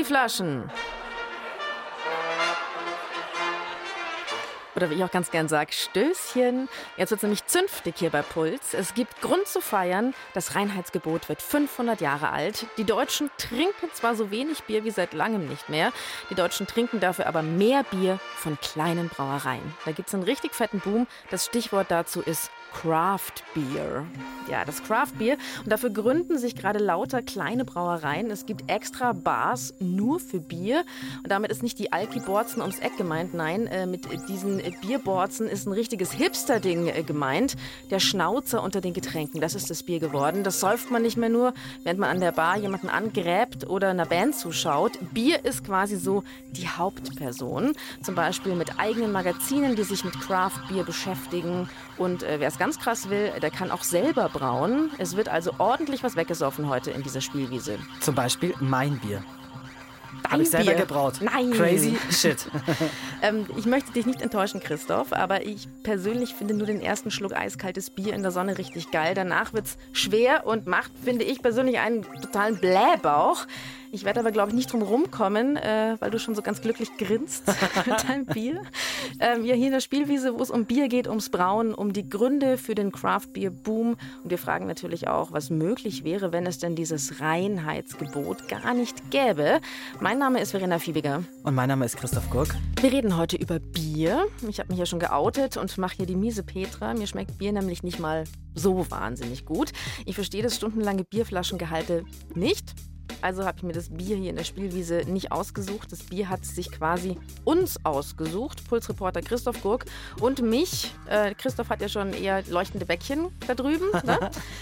Flaschen. Oder wie ich auch ganz gern sage, Stößchen. Jetzt wird es nämlich zünftig hier bei Puls. Es gibt Grund zu feiern. Das Reinheitsgebot wird 500 Jahre alt. Die Deutschen trinken zwar so wenig Bier wie seit langem nicht mehr. Die Deutschen trinken dafür aber mehr Bier von kleinen Brauereien. Da gibt es einen richtig fetten Boom. Das Stichwort dazu ist Craft Beer. Ja, das Craft Beer. Und dafür gründen sich gerade lauter kleine Brauereien. Es gibt extra Bars nur für Bier. Und damit ist nicht die Alki-Borzen ums Eck gemeint. Nein, mit diesen Bierborzen ist ein richtiges Hipster-Ding gemeint. Der Schnauzer unter den Getränken, das ist das Bier geworden. Das säuft man nicht mehr nur, während man an der Bar jemanden angräbt oder einer Band zuschaut. Bier ist quasi so die Hauptperson. Zum Beispiel mit eigenen Magazinen, die sich mit Craft Beer beschäftigen. Und wer es ganz krass will, der kann auch selber brauen. Es wird also ordentlich was weggesoffen heute in dieser Spielwiese. Zum Beispiel mein Bier. Habe ich selber gebraut. Nein. Crazy shit. Ich möchte dich nicht enttäuschen, Christoph, aber ich persönlich finde nur den ersten Schluck eiskaltes Bier in der Sonne richtig geil. Danach wird's schwer und macht, finde ich persönlich, einen totalen Blähbauch. Ich werde aber, glaube ich, nicht drum rumkommen, weil du schon so ganz glücklich grinst mit deinem Bier. Wir hier in der Spielwiese, wo es um Bier geht, ums Brauen, um die Gründe für den Craft-Bier-Boom. Und wir fragen natürlich auch, was möglich wäre, wenn es denn dieses Reinheitsgebot gar nicht gäbe. Mein Name ist Verena Fiebiger. Und mein Name ist Christoph Gurk. Wir reden heute über Bier. Ich habe mich ja schon geoutet und mache hier die miese Petra. Mir schmeckt Bier nämlich nicht mal so wahnsinnig gut. Ich verstehe das stundenlange Bierflaschengehalte nicht. Also habe ich mir das Bier hier in der Spielwiese nicht ausgesucht. Das Bier hat sich quasi uns ausgesucht. Pulsreporter Christoph Gurk und mich. Christoph hat ja schon eher leuchtende Bäckchen da drüben. Ne?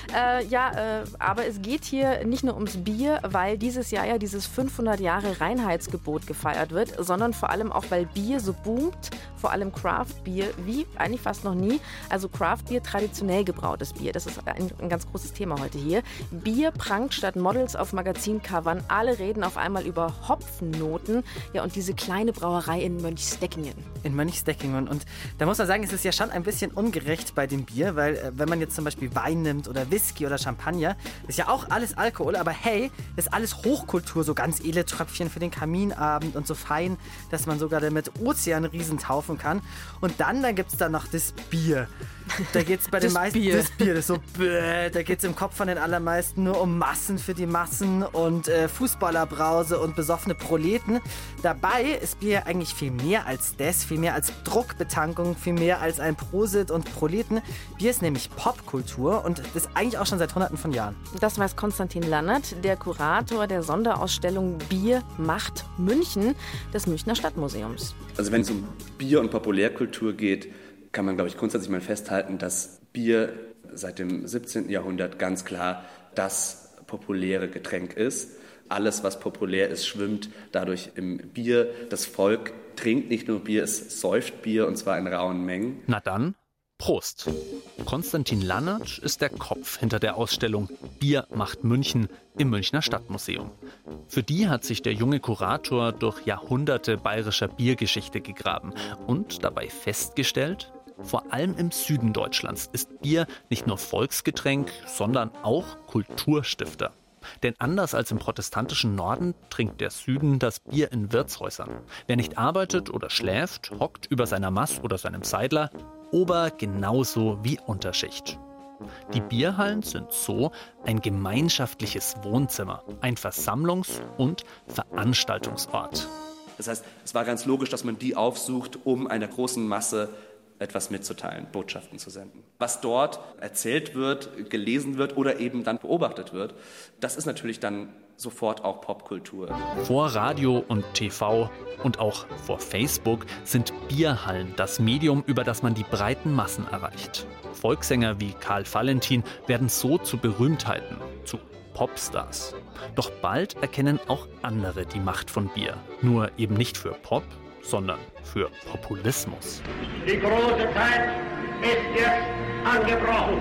Aber es geht hier nicht nur ums Bier, weil dieses Jahr ja dieses 500 Jahre Reinheitsgebot gefeiert wird, sondern vor allem auch, weil Bier so boomt. Vor allem Craft Beer, wie eigentlich fast noch nie. Also Craft Beer, traditionell gebrautes Bier. Das ist ein ganz großes Thema heute hier. Bier prangt statt Models auf Magazincovern. Alle reden auf einmal über Hopfennoten. Ja, und diese kleine Brauerei in Mönchsdeckingen. In Mönchsdeckingen. Und da muss man sagen, es ist ja schon ein bisschen ungerecht bei dem Bier, weil wenn man jetzt zum Beispiel Wein nimmt oder Whisky oder Champagner, ist ja auch alles Alkohol, aber hey, das ist alles Hochkultur, so ganz edle Tröpfchen für den Kaminabend und so fein, dass man sogar damit Ozeanriesen taufen kann. Und dann gibt es da noch das Bier. Da geht es bei den meisten das Bier, das ist so da geht es im Kopf von den allermeisten nur um Massen für die Massen und Fußballerbrause und besoffene Proleten. Dabei ist Bier eigentlich viel mehr als das, viel mehr als Druckbetankung, viel mehr als ein Prosit und Proleten. Bier ist nämlich Popkultur und das eigentlich auch schon seit Hunderten von Jahren. Das weiß Konstantin Lannert, der Kurator der Sonderausstellung Bier macht München des Münchner Stadtmuseums. Also wenn es um Bier und Populärkultur geht, kann man, glaube ich, grundsätzlich mal festhalten, dass Bier seit dem 17. Jahrhundert ganz klar das populäre Getränk ist. Alles, was populär ist, schwimmt dadurch im Bier. Das Volk trinkt nicht nur Bier, es säuft Bier, und zwar in rauen Mengen. Na dann, Prost! Konstantin Lannert ist der Kopf hinter der Ausstellung Bier macht München im Münchner Stadtmuseum. Für die hat sich der junge Kurator durch Jahrhunderte bayerischer Biergeschichte gegraben und dabei festgestellt, vor allem im Süden Deutschlands ist Bier nicht nur Volksgetränk, sondern auch Kulturstifter. Denn anders als im protestantischen Norden trinkt der Süden das Bier in Wirtshäusern. Wer nicht arbeitet oder schläft, hockt über seiner Maß oder seinem Seidler, Ober- genauso wie Unterschicht. Die Bierhallen sind so ein gemeinschaftliches Wohnzimmer, ein Versammlungs- und Veranstaltungsort. Das heißt, es war ganz logisch, dass man die aufsucht, um einer großen Masse etwas mitzuteilen, Botschaften zu senden. Was dort erzählt wird, gelesen wird oder eben dann beobachtet wird, das ist natürlich dann sofort auch Popkultur. Vor Radio und TV und auch vor Facebook sind Bierhallen das Medium, über das man die breiten Massen erreicht. Volkssänger wie Karl Valentin werden so zu Berühmtheiten, zu Popstars. Doch bald erkennen auch andere die Macht von Bier. Nur eben nicht für Pop, sondern für Populismus. Die große Zeit ist jetzt angebrochen.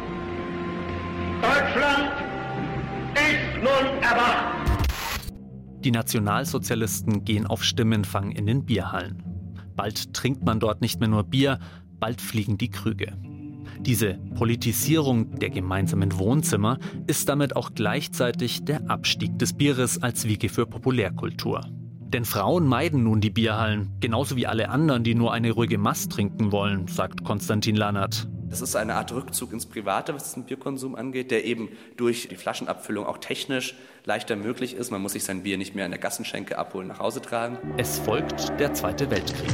Deutschland ist nun erwacht. Die Nationalsozialisten gehen auf Stimmenfang in den Bierhallen. Bald trinkt man dort nicht mehr nur Bier, bald fliegen die Krüge. Diese Politisierung der gemeinsamen Wohnzimmer ist damit auch gleichzeitig der Abstieg des Bieres als Wiege für Populärkultur. Denn Frauen meiden nun die Bierhallen, genauso wie alle anderen, die nur eine ruhige Mast trinken wollen, sagt Konstantin Lannert. Das ist eine Art Rückzug ins Private, was den Bierkonsum angeht, der eben durch die Flaschenabfüllung auch technisch leichter möglich ist. Man muss sich sein Bier nicht mehr in der Gassenschenke abholen, nach Hause tragen. Es folgt der Zweite Weltkrieg.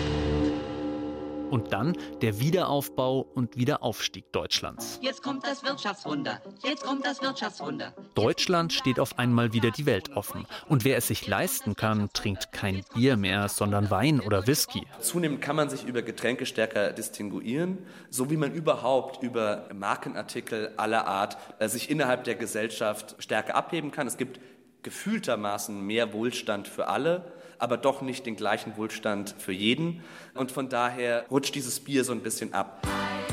Und dann der Wiederaufbau und Wiederaufstieg Deutschlands. Jetzt kommt das Wirtschaftswunder. Jetzt kommt das Wirtschaftswunder. Deutschland steht auf einmal wieder die Welt offen. Und wer es sich leisten kann, trinkt kein Bier mehr, sondern Wein oder Whisky. Zunehmend kann man sich über Getränke stärker distinguieren, so wie man überhaupt über Markenartikel aller Art sich innerhalb der Gesellschaft stärker abheben kann. Es gibt gefühltermaßen mehr Wohlstand für alle, aber doch nicht den gleichen Wohlstand für jeden. Und von daher rutscht dieses Bier so ein bisschen ab.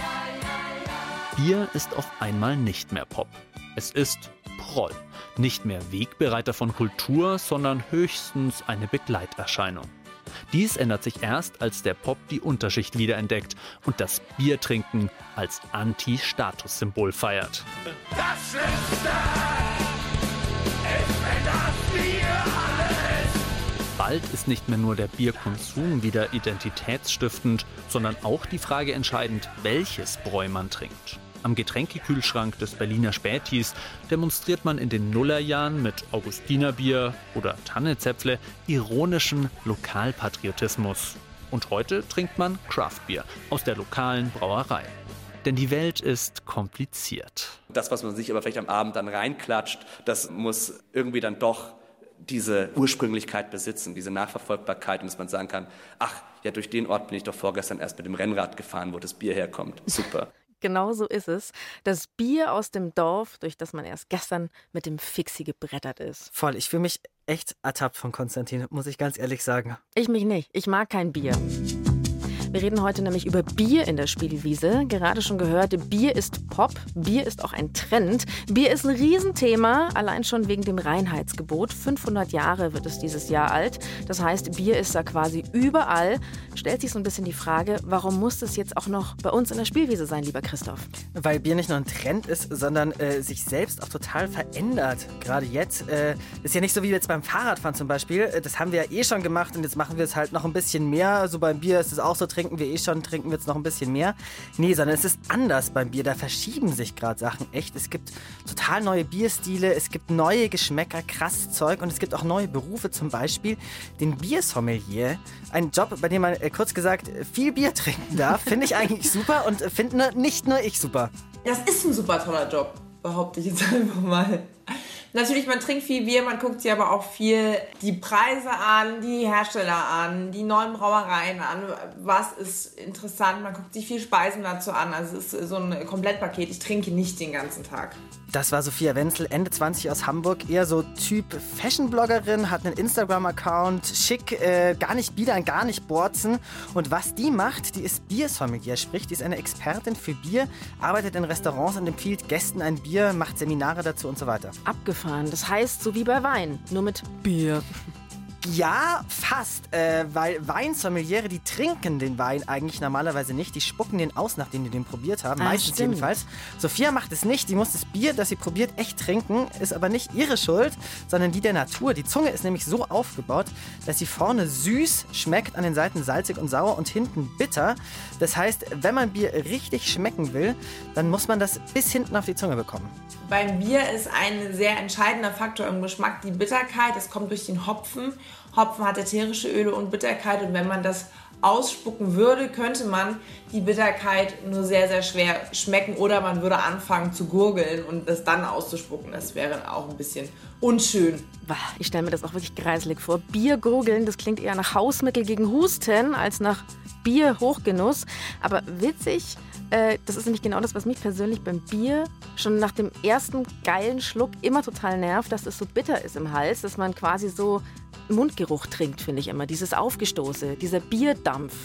Bier ist auf einmal nicht mehr Pop. Es ist Proll. Nicht mehr Wegbereiter von Kultur, sondern höchstens eine Begleiterscheinung. Dies ändert sich erst, als der Pop die Unterschicht wiederentdeckt und das Biertrinken als Anti-Statussymbol feiert. Das Schlimmste ist, wenn das Bier alles. Bald ist nicht mehr nur der Bierkonsum wieder identitätsstiftend, sondern auch die Frage entscheidend, welches Bräu man trinkt. Am Getränkekühlschrank des Berliner Spätis demonstriert man in den Nullerjahren mit Augustinerbier oder Tannezäpfle ironischen Lokalpatriotismus. Und heute trinkt man Craftbier aus der lokalen Brauerei. Denn die Welt ist kompliziert. Das, was man sich aber vielleicht am Abend dann reinklatscht, das muss irgendwie dann doch diese Ursprünglichkeit besitzen, diese Nachverfolgbarkeit, und dass man sagen kann, ach, ja, durch den Ort bin ich doch vorgestern erst mit dem Rennrad gefahren, wo das Bier herkommt. Super. Genau so ist es. Das Bier aus dem Dorf, durch das man erst gestern mit dem Fixi gebrettert ist. Voll, ich fühle mich echt ertappt von Konstantin, muss ich ganz ehrlich sagen. Ich mich nicht. Ich mag kein Bier. Wir reden heute nämlich über Bier in der Spielwiese. Gerade schon gehört, Bier ist Pop, Bier ist auch ein Trend. Bier ist ein Riesenthema, allein schon wegen dem Reinheitsgebot. 500 Jahre wird es dieses Jahr alt. Das heißt, Bier ist da quasi überall. Stellt sich so ein bisschen die Frage, warum muss das jetzt auch noch bei uns in der Spielwiese sein, lieber Christoph? Weil Bier nicht nur ein Trend ist, sondern sich selbst auch total verändert. Gerade jetzt ist ja nicht so wie jetzt beim Fahrradfahren zum Beispiel. Das haben wir ja eh schon gemacht und jetzt machen wir es halt noch ein bisschen mehr. So beim Bier ist es auch so, trinken wir eh schon, trinken wir jetzt noch ein bisschen mehr. Nee, sondern es ist anders beim Bier. Da verschieben sich gerade Sachen echt. Es gibt total neue Bierstile, es gibt neue Geschmäcker, krasses Zeug und es gibt auch neue Berufe, zum Beispiel den Biersommelier. Ein Job, bei dem man kurz gesagt viel Bier trinken darf. Finde ich eigentlich super und finde nicht nur ich super. Das ist ein super toller Job, behaupte ich jetzt einfach mal. Natürlich, man trinkt viel Bier, man guckt sich aber auch viel die Preise an, die Hersteller an, die neuen Brauereien an, was ist interessant, man guckt sich viel Speisen dazu an, also es ist so ein Komplettpaket, ich trinke nicht den ganzen Tag. Das war Sophia Wenzel, Ende 20 aus Hamburg, eher so Typ Fashion-Bloggerin, hat einen Instagram-Account, schick, gar nicht biedern, gar nicht borzen. Und was die macht, die ist Biersommelier, sprich, die ist eine Expertin für Bier, arbeitet in Restaurants und empfiehlt Gästen ein Bier, macht Seminare dazu und so weiter. Abgefahren, das heißt so wie bei Wein, nur mit Bier. Ja, fast, weil Weinsommeliere, die trinken den Wein eigentlich normalerweise nicht. Die spucken den aus, nachdem die den probiert haben. Meistens stimmt. jedenfalls. Sophia macht es nicht. Die muss das Bier, das sie probiert, echt trinken. Ist aber nicht ihre Schuld, sondern die der Natur. Die Zunge ist nämlich so aufgebaut, dass sie vorne süß schmeckt, an den Seiten salzig und sauer und hinten bitter. Das heißt, wenn man Bier richtig schmecken will, dann muss man das bis hinten auf die Zunge bekommen. Beim Bier ist ein sehr entscheidender Faktor im Geschmack die Bitterkeit. Das kommt durch den Hopfen. Hopfen hat ätherische Öle und Bitterkeit. Und wenn man das ausspucken würde, könnte man die Bitterkeit nur sehr, sehr schwer schmecken. Oder man würde anfangen zu gurgeln und das dann auszuspucken. Das wäre auch ein bisschen unschön. Ich stelle mir das auch wirklich greiselig vor. Biergurgeln, das klingt eher nach Hausmittel gegen Husten als nach Bierhochgenuss. Aber witzig, das ist nämlich genau das, was mich persönlich beim Bier schon nach dem ersten geilen Schluck immer total nervt, dass es so bitter ist im Hals, dass man quasi so Mundgeruch trinkt, finde ich immer. Dieses Aufgestoße, dieser Bierdampf.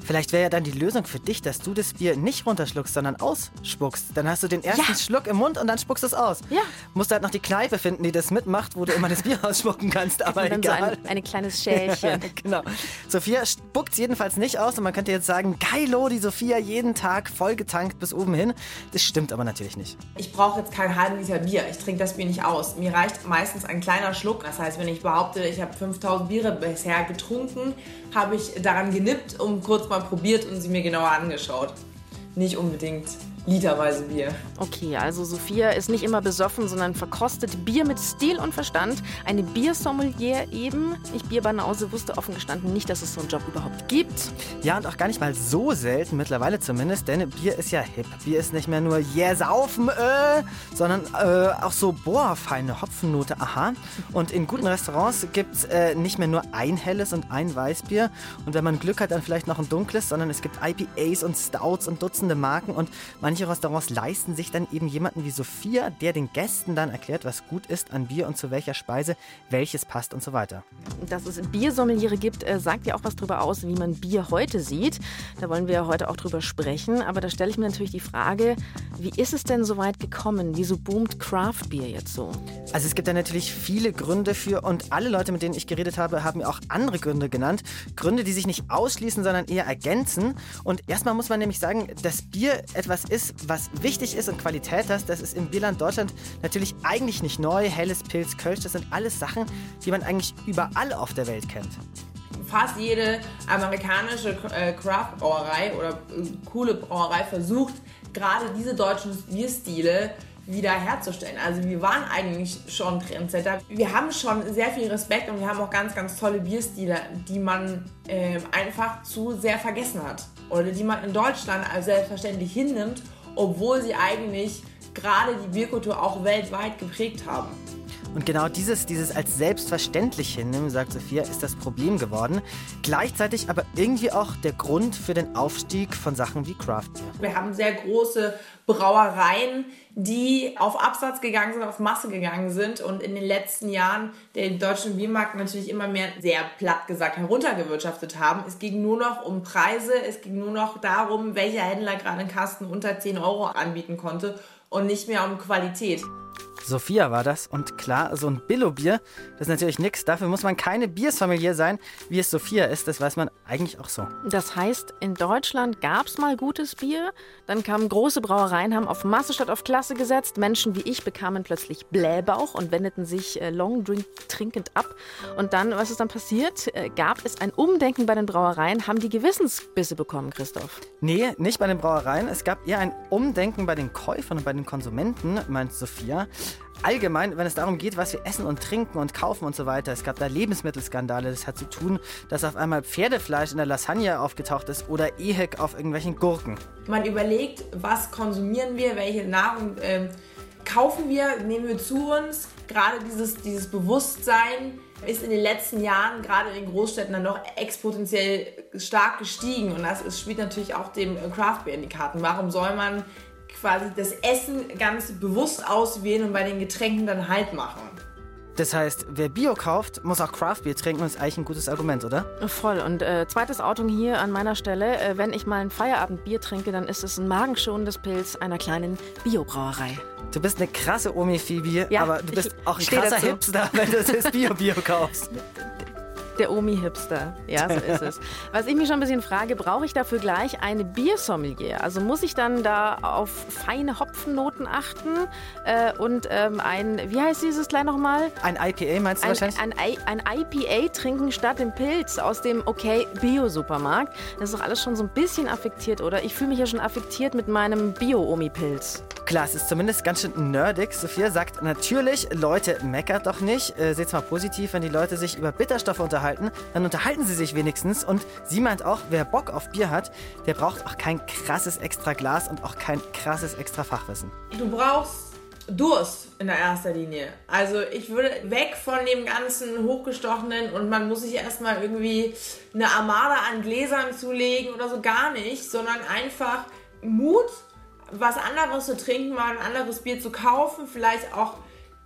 Vielleicht wäre ja dann die Lösung für dich, dass du das Bier nicht runterschluckst, sondern ausspuckst. Dann hast du den ersten Schluck im Mund und dann spuckst du es aus. Ja. Musst halt noch die Kneipe finden, die das mitmacht, wo du immer das Bier ausspucken kannst, aber und dann egal. so ein kleines Schälchen. Genau. Sophia spuckt es jedenfalls nicht aus und man könnte jetzt sagen, geilo, die Sophia jeden Tag voll getankt bis oben hin. Das stimmt aber natürlich nicht. Ich brauche jetzt keinen halben Liter Bier. Ich trinke das Bier nicht aus. Mir reicht meistens ein kleiner Schluck. Das heißt, wenn ich behaupte, ich habe 5000 Biere bisher getrunken, habe ich daran genippt und kurz mal probiert und sie mir genauer angeschaut. Nicht unbedingt literweise Bier. Okay, also Sophia ist nicht immer besoffen, sondern verkostet Bier mit Stil und Verstand. Eine Biersommelier eben. Ich Bierbanause wusste offen gestanden nicht, dass es so einen Job überhaupt gibt. Ja, und auch gar nicht mal so selten, mittlerweile zumindest, denn Bier ist ja hip. Bier ist nicht mehr nur saufen, sondern auch so, feine Hopfennote, aha. Und in guten Restaurants gibt es nicht mehr nur ein helles und ein Weißbier. Und wenn man Glück hat, dann vielleicht noch ein dunkles, sondern es gibt IPAs und Stouts und Dutzende Marken und manche Restaurants leisten sich dann eben jemanden wie Sophia, der den Gästen dann erklärt, was gut ist an Bier und zu welcher Speise welches passt und so weiter. Dass es Biersommeliere gibt, sagt ja auch was darüber aus, wie man Bier heute sieht. Da wollen wir ja heute auch drüber sprechen. Aber da stelle ich mir natürlich die Frage, wie ist es denn so weit gekommen? Wieso boomt Craft Beer jetzt so? Also es gibt da natürlich viele Gründe für und alle Leute, mit denen ich geredet habe, haben mir auch andere Gründe genannt. Gründe, die sich nicht ausschließen, sondern eher ergänzen. Und erstmal muss man nämlich sagen, dass Bier etwas ist, was wichtig ist und Qualität hat. Das ist im Bierland Deutschland natürlich eigentlich nicht neu. Helles, Pils, Kölsch, das sind alles Sachen, die man eigentlich überall auf der Welt kennt. Fast jede amerikanische Craft-Brauerei oder coole Brauerei versucht, gerade diese deutschen Bierstile wieder herzustellen. Also wir waren eigentlich schon Trendsetter. Wir haben schon sehr viel Respekt und wir haben auch ganz, ganz tolle Bierstile, die man einfach zu sehr vergessen hat. Oder die man in Deutschland als selbstverständlich hinnimmt, obwohl sie eigentlich gerade die Bierkultur auch weltweit geprägt haben. Und genau dieses als selbstverständlich hinnehmen, sagt Sophia, ist das Problem geworden. Gleichzeitig aber irgendwie auch der Grund für den Aufstieg von Sachen wie Craft Beer. Wir haben sehr große Brauereien, die auf Absatz gegangen sind, auf Masse gegangen sind und in den letzten Jahren den deutschen Biermarkt natürlich immer mehr, sehr platt gesagt, heruntergewirtschaftet haben. Es ging nur noch um Preise, es ging nur noch darum, welcher Händler gerade einen Kasten unter 10 Euro anbieten konnte und nicht mehr um Qualität. Sophia war das und klar, so ein Billo-Bier, das ist natürlich nichts. Dafür muss man keine Biersommelier sein, wie es Sophia ist. Das weiß man eigentlich auch so. Das heißt, in Deutschland gab es mal gutes Bier, dann kamen große Brauereien, haben auf Masse statt auf Klasse gesetzt. Menschen wie ich bekamen plötzlich Blähbauch und wendeten sich Long Drink trinkend ab. Und dann, was ist dann passiert? Gab es ein Umdenken bei den Brauereien? Haben die Gewissensbisse bekommen, Christoph? Nee, nicht bei den Brauereien. Es gab eher ein Umdenken bei den Käufern und bei den Konsumenten, meint Sophia. Allgemein, wenn es darum geht, was wir essen und trinken und kaufen und so weiter. Es gab da Lebensmittelskandale. Das hat zu tun, dass auf einmal Pferdefleisch in der Lasagne aufgetaucht ist oder Ehek auf irgendwelchen Gurken. Man überlegt, was konsumieren wir, welche Nahrung kaufen wir, nehmen wir zu uns. Gerade dieses Bewusstsein ist in den letzten Jahren, gerade in den Großstädten, dann noch exponentiell stark gestiegen. Und das spielt natürlich auch dem Craft Beer in die Karten. Warum soll man quasi das Essen ganz bewusst auswählen und bei den Getränken dann Halt machen? Das heißt, wer Bio kauft, muss auch Craft Beer trinken und ist eigentlich ein gutes Argument, oder? Voll. Und zweites Outing hier an meiner Stelle. Wenn ich mal ein Feierabendbier trinke, dann ist es ein magenschonendes Pilz einer kleinen Biobrauerei. Du bist eine krasse Omi, Phoebe, ja, aber du bist auch ein krasser Hipster, wenn du das Bio kaufst. Der Omi-Hipster, ja, so ist es. Was ich mich schon ein bisschen frage, brauche ich dafür gleich eine Biersommelier? Also muss ich dann da auf feine Hopfennoten achten und wie heißt dieses gleich nochmal? Ein IPA meinst du wahrscheinlich? Ein IPA trinken statt dem Pilz aus dem Bio-Supermarkt. Das ist doch alles schon so ein bisschen affektiert, oder? Ich fühle mich ja schon affektiert mit meinem Bio-Omi-Pilz. Klar, es ist zumindest ganz schön nerdig. Sophia sagt natürlich, Leute, meckert doch nicht. Seht's mal positiv, wenn die Leute sich über Bitterstoffe unterhalten, dann unterhalten sie sich wenigstens. Und sie meint auch, wer Bock auf Bier hat, der braucht auch kein krasses extra Glas und auch kein krasses extra Fachwissen. Du brauchst Durst in der erster Linie. Also ich würde weg von dem ganzen Hochgestochenen und man muss sich erstmal irgendwie eine Armada an Gläsern zulegen oder so, gar nicht, sondern einfach Mut, was anderes zu trinken, mal ein anderes Bier zu kaufen, vielleicht auch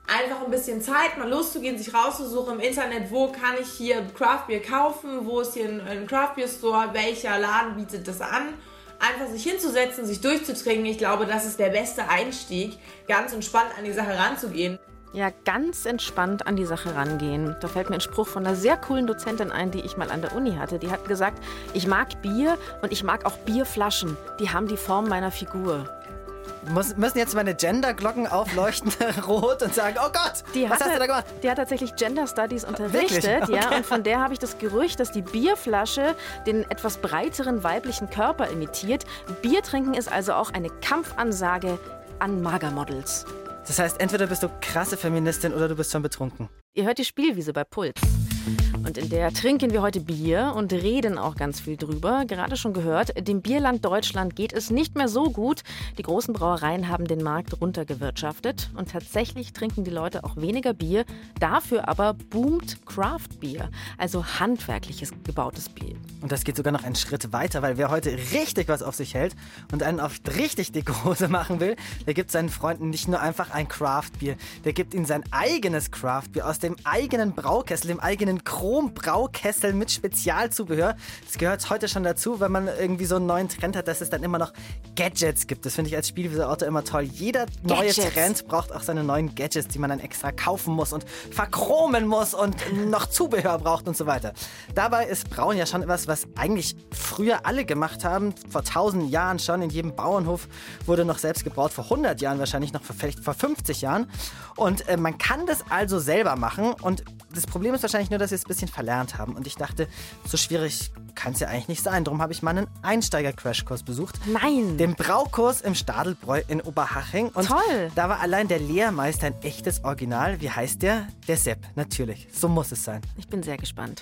einfach ein bisschen Zeit, mal loszugehen, sich rauszusuchen im Internet, wo kann ich hier Craft Beer kaufen, wo ist hier ein Craft Beer Store, welcher Laden bietet das an. Einfach sich hinzusetzen, sich durchzutrinken, ich glaube, das ist der beste Einstieg, ganz entspannt an die Sache ranzugehen. Ja, ganz entspannt an die Sache rangehen. Da fällt mir ein Spruch von einer sehr coolen Dozentin ein, die ich mal an der Uni hatte. Die hat gesagt, ich mag Bier und ich mag auch Bierflaschen. Die haben die Form meiner Figur. Müssen jetzt meine Gender-Glocken aufleuchten, rot, und sagen, oh Gott, was hast du da gemacht? Die hat tatsächlich Gender Studies unterrichtet. Okay. Ja, und von der habe ich das Gerücht, dass die Bierflasche den etwas breiteren weiblichen Körper imitiert. Bier trinken ist also auch eine Kampfansage an Magermodels. Das heißt, entweder bist du krasse Feministin oder du bist schon betrunken. Ihr hört die Spielwiese bei Puls. Und in der trinken wir heute Bier und reden auch ganz viel drüber. Gerade schon gehört, dem Bierland Deutschland geht es nicht mehr so gut. Die großen Brauereien haben den Markt runtergewirtschaftet. Und tatsächlich trinken die Leute auch weniger Bier. Dafür aber boomt Craft Beer, also handwerkliches gebautes Bier. Und das geht sogar noch einen Schritt weiter, weil wer heute richtig was auf sich hält und einen auf richtig dicke Hose machen will, der gibt seinen Freunden nicht nur einfach ein Craft Beer, der gibt ihnen sein eigenes Craft Beer aus dem eigenen Braukessel, dem eigenen Chrom-Braukessel mit Spezialzubehör. Das gehört heute schon dazu, wenn man irgendwie so einen neuen Trend hat, dass es dann immer noch Gadgets gibt. Das finde ich als Spielwiese-Autor immer toll. Jeder neue Trend braucht auch seine neuen Gadgets, die man dann extra kaufen muss und verchromen muss und noch Zubehör braucht und so weiter. Dabei ist Brauen ja schon etwas, was eigentlich früher alle gemacht haben, vor 1000 Jahren schon. In jedem Bauernhof wurde noch selbst gebraut, vor 100 Jahren wahrscheinlich noch, vielleicht vor 50 Jahren. Und man kann das also selber machen. Und das Problem ist wahrscheinlich nur, dass wir es ein bisschen verlernt haben. Und ich dachte, so schwierig kann es ja eigentlich nicht sein. Darum habe ich mal einen Einsteiger-Crashkurs besucht. Nein! Den Braukurs im Stadelbräu in Oberhaching. Und toll! Da war allein der Lehrmeister ein echtes Original. Wie heißt der? Der Sepp, natürlich. So muss es sein. Ich bin sehr gespannt.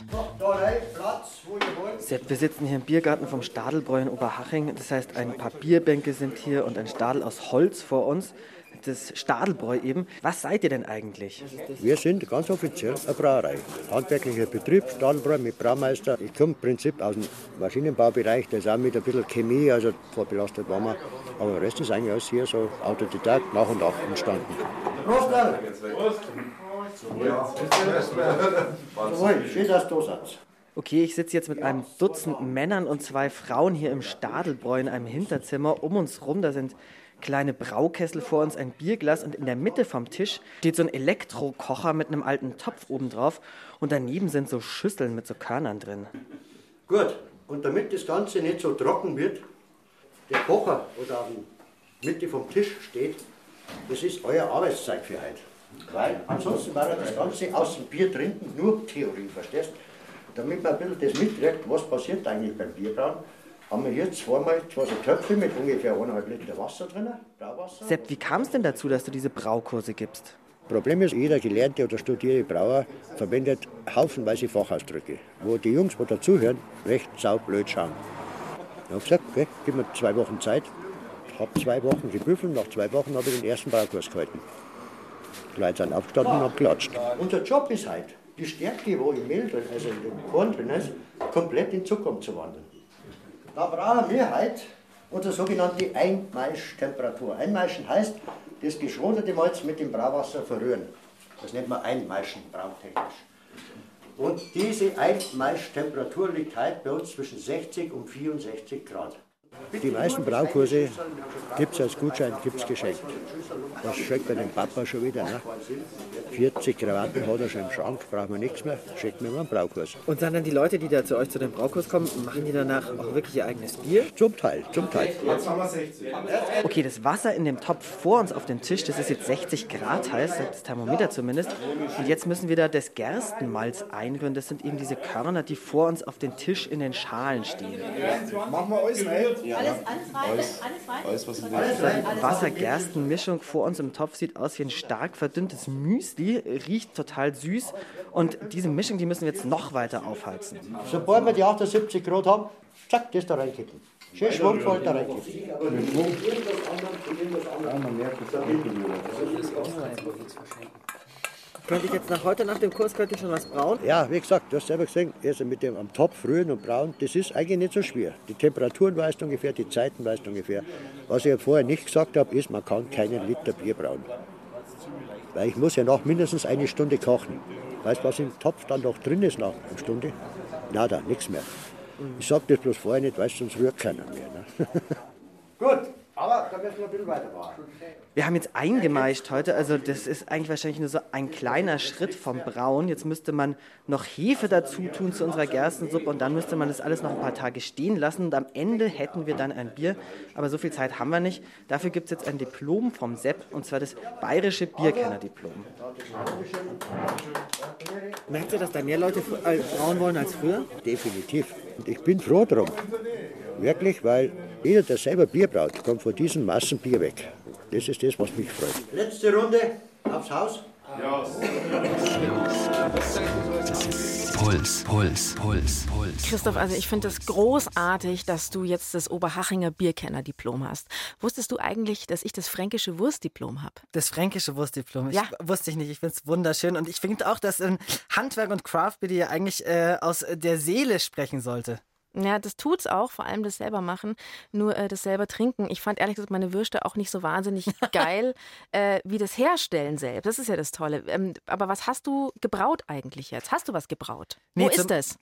Sepp, wir sitzen hier im Biergarten vom Stadelbräu in Oberhaching. Das heißt, ein paar Bierbänke sind hier und ein Stadel aus Holz vor uns. Das Stadelbräu eben. Was seid ihr denn eigentlich? Wir sind ganz offiziell eine Brauerei. Handwerklicher Betrieb, Stadelbräu mit Braumeister. Ich komme im Prinzip aus dem Maschinenbaubereich, da ist auch mit ein bisschen Chemie, also vorbelastet waren wir. Aber der Rest ist eigentlich alles hier so Autodidakt nach und nach entstanden. Prost! Schön, dass du sagst. Okay, ich sitze jetzt mit einem Dutzend Männern und 2 Frauen hier im Stadelbräu in einem Hinterzimmer. Um uns rum, da sind kleine Braukessel vor uns, ein Bierglas und in der Mitte vom Tisch steht so ein Elektrokocher mit einem alten Topf oben drauf und daneben sind so Schüsseln mit so Körnern drin. Gut, und damit das Ganze nicht so trocken wird, der Kocher, oder in der Mitte vom Tisch steht, das ist euer Arbeitszeit für heute. Weil ansonsten war das Ganze aus dem Bier trinken nur Theorie, verstehst? Damit man ein bisschen das mitkriegt, was passiert eigentlich beim Bierbrauen, haben wir hier zweimal zwei so Töpfe mit ungefähr 1,5 Liter Wasser drin, Brauwasser. Sepp, wie kam es denn dazu, dass du diese Braukurse gibst? Problem ist, jeder gelernte oder studierte Brauer verwendet haufenweise Fachausdrücke, wo die Jungs, die dazuhören, recht saublöd schauen. Ich habe gesagt, okay, gib mir 2 Wochen Zeit. Ich habe 2 Wochen geprüft, nach 2 Wochen habe ich den ersten Braukurs gehalten. Die Leute sind aufgestanden und haben geklatscht. Unser Job ist halt, die Stärke, wo im Mehl drin, also in dem Korn drin ist, komplett in Zucker umzuwandeln. Da brauchen wir heute unsere sogenannte Einmaisch-Temperatur. Einmaischen heißt, das geschrotete Malz mit dem Brauwasser verrühren. Das nennt man Einmaischen, brautechnisch. Und diese Einmaisch-Temperatur liegt heute bei uns zwischen 60 und 64 Grad. Die meisten Braukurse gibt es als Gutschein, gibt es geschenkt. Das schmeckt bei dem Papa schon wieder. Ne? 40 Krawatten hat er schon im Schrank, braucht man nichts mehr, schickt mir mal einen Braukurs. Und dann die Leute, die da zu euch zu dem Braukurs kommen, machen die danach auch wirklich ihr eigenes Bier? Zum Teil, zum Teil. Okay, das Wasser in dem Topf vor uns auf dem Tisch, das ist jetzt 60 Grad heiß, das Thermometer zumindest. Und jetzt müssen wir da das Gerstenmalz einrühren. Das sind eben diese Körner, die vor uns auf den Tisch in den Schalen stehen. Machen wir alles rein? Alles, was du willst. Wasser-Gersten-Mischung vor uns im Topf sieht aus wie ein stark verdünntes Müsli, riecht total süß. Und diese Mischung, die müssen wir jetzt noch weiter aufheizen. Sobald wir die 78 Grad haben, zack, das da reinkippen. Schön schwungvoll da reinkippen. Könnte ich jetzt heute nach dem Kurs schon was brauen? Ja, wie gesagt, du hast selber gesehen, also mit dem am Topf rühren und brauen, das ist eigentlich nicht so schwer. Die Temperaturen weißt du ungefähr, die Zeiten weißt du ungefähr. Was ich vorher nicht gesagt habe, ist, man kann keinen Liter Bier brauen. Weil ich muss ja noch mindestens eine Stunde kochen. Weißt du, was im Topf dann noch drin ist nach einer Stunde? Nada, nichts mehr. Ich sag das bloß vorher nicht, weil sonst rührt keiner mehr. Ne? Gut, aber da müssen wir ein bisschen weitermachen. Wir haben jetzt eingemeischt heute, also das ist eigentlich wahrscheinlich nur so ein kleiner Schritt vom Brauen. Jetzt müsste man noch Hefe dazu tun zu unserer Gerstensuppe und dann müsste man das alles noch ein paar Tage stehen lassen und am Ende hätten wir dann ein Bier. Aber so viel Zeit haben wir nicht. Dafür gibt es jetzt ein Diplom vom Sepp und zwar das Bayerische Bierkennerdiplom. Merkt ihr, dass da mehr Leute brauen wollen als früher? Definitiv. Und ich bin froh drum. Wirklich, weil jeder, der selber Bier braut, kommt von diesem Massenbier weg. Das ist das, was mich freut. Letzte Runde aufs Haus. Ja. Puls. Christoph, also ich finde es großartig, dass du jetzt das Oberhachinger Bierkennerdiplom hast. Wusstest du eigentlich, dass ich das fränkische Wurstdiplom habe? Das fränkische Wurstdiplom? Ja. Wusste ich nicht. Ich finde es wunderschön. Und ich finde auch, dass Handwerk und Craft Beer eigentlich aus der Seele sprechen sollte. Ja, das tut's auch, vor allem das selber machen, nur das selber trinken. Ich fand ehrlich gesagt meine Würste auch nicht so wahnsinnig geil wie das Herstellen selbst. Das ist ja das Tolle. Aber was hast du gebraut eigentlich jetzt? Hast du was gebraut? Wo ist das?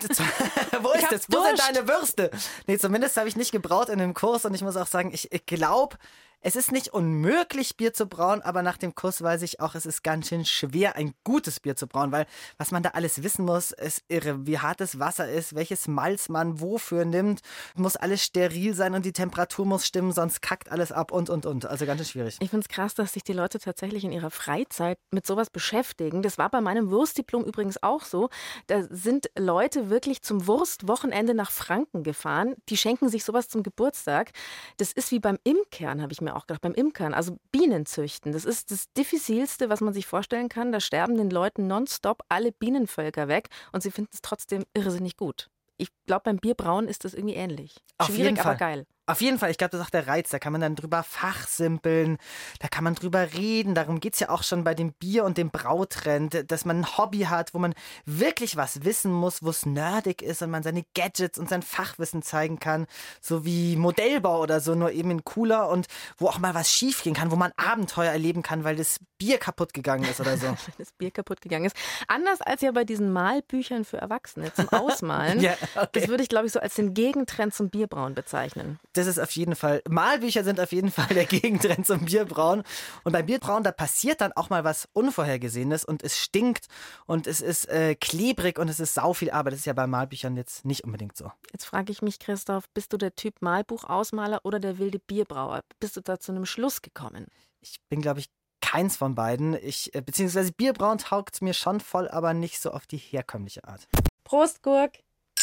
Wo ist das? Wo sind deine Würste? Nee, zumindest habe ich nicht gebraut in dem Kurs und ich muss auch sagen, ich glaube, es ist nicht unmöglich, Bier zu brauen, aber nach dem Kurs weiß ich auch, es ist ganz schön schwer, ein gutes Bier zu brauen, weil was man da alles wissen muss, ist irre. Wie hart das Wasser ist, welches Malz man wofür nimmt, muss alles steril sein und die Temperatur muss stimmen, sonst kackt alles ab und. Also ganz schön schwierig. Ich finde es krass, dass sich die Leute tatsächlich in ihrer Freizeit mit sowas beschäftigen. Das war bei meinem Wurstdiplom übrigens auch so. Da sind Leute wirklich zum Wurstwochenende nach Franken gefahren. Die schenken sich sowas zum Geburtstag. Das ist wie beim Imkern, habe ich mir auch gedacht, beim Imkern, also Bienen züchten. Das ist das Diffizilste, was man sich vorstellen kann. Da sterben den Leuten nonstop alle Bienenvölker weg und sie finden es trotzdem irrsinnig gut. Ich glaube, beim Bierbrauen ist das irgendwie ähnlich. Schwierig, aber geil. Auf jeden Fall, ich glaube, das ist auch der Reiz. Da kann man dann drüber fachsimpeln, da kann man drüber reden. Darum geht es ja auch schon bei dem Bier- und dem Brautrend, dass man ein Hobby hat, wo man wirklich was wissen muss, wo es nerdig ist und man seine Gadgets und sein Fachwissen zeigen kann. So wie Modellbau oder so, nur eben in cooler und wo auch mal was schief gehen kann, wo man Abenteuer erleben kann, weil das Bier kaputt gegangen ist oder so. Weil das Bier kaputt gegangen ist. Anders als ja bei diesen Malbüchern für Erwachsene zum Ausmalen. Ja, okay. Das würde ich, glaube ich, so als den Gegentrend zum Bierbrauen bezeichnen. Das ist auf jeden Fall, Malbücher sind auf jeden Fall der Gegentrend zum Bierbrauen. Und beim Bierbrauen, da passiert dann auch mal was Unvorhergesehenes und es stinkt und es ist klebrig und es ist sau viel Arbeit. Das ist ja bei Malbüchern jetzt nicht unbedingt so. Jetzt frage ich mich, Christoph, bist du der Typ Malbuchausmaler oder der wilde Bierbrauer? Bist du da zu einem Schluss gekommen? Ich bin, glaube ich, keins von beiden. Beziehungsweise Bierbrauen taugt mir schon voll, aber nicht so auf die herkömmliche Art. Prost, Gurk!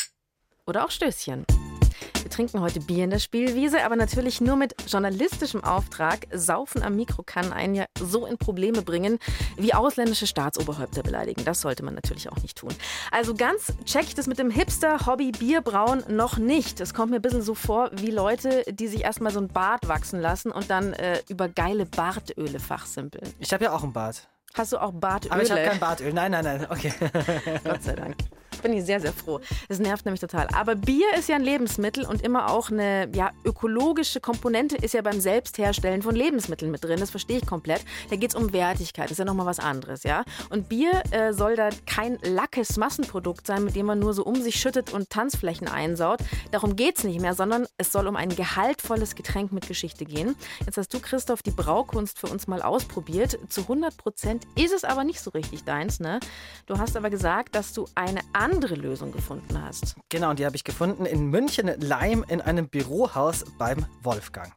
Oder auch Stößchen. Wir trinken heute Bier in der Spielwiese, aber natürlich nur mit journalistischem Auftrag. Saufen am Mikro kann einen ja so in Probleme bringen, wie ausländische Staatsoberhäupter beleidigen. Das sollte man natürlich auch nicht tun. Also ganz check ich das mit dem Hipster-Hobby Bierbrauen noch nicht. Es kommt mir ein bisschen so vor wie Leute, die sich erstmal so ein Bart wachsen lassen und dann über geile Bartöle fachsimpeln. Ich habe ja auch einen Bart. Hast du auch Bartöle? Aber ich habe kein Bartöl. Nein. Okay. Gott sei Dank. Bin ich sehr, sehr froh. Das nervt nämlich total. Aber Bier ist ja ein Lebensmittel und immer auch eine ökologische Komponente ist ja beim Selbstherstellen von Lebensmitteln mit drin. Das verstehe ich komplett. Da geht es um Wertigkeit. Das ist ja nochmal was anderes, ja. Und Bier soll da kein lackes Massenprodukt sein, mit dem man nur so um sich schüttet und Tanzflächen einsaut. Darum geht es nicht mehr, sondern es soll um ein gehaltvolles Getränk mit Geschichte gehen. Jetzt hast du, Christoph, die Braukunst für uns mal ausprobiert. Zu 100% ist es aber nicht so richtig deins, ne? Du hast aber gesagt, dass du eine andere Lösung gefunden hast. Genau, und die habe ich gefunden in München-Leim in einem Bürohaus beim Wolfgang.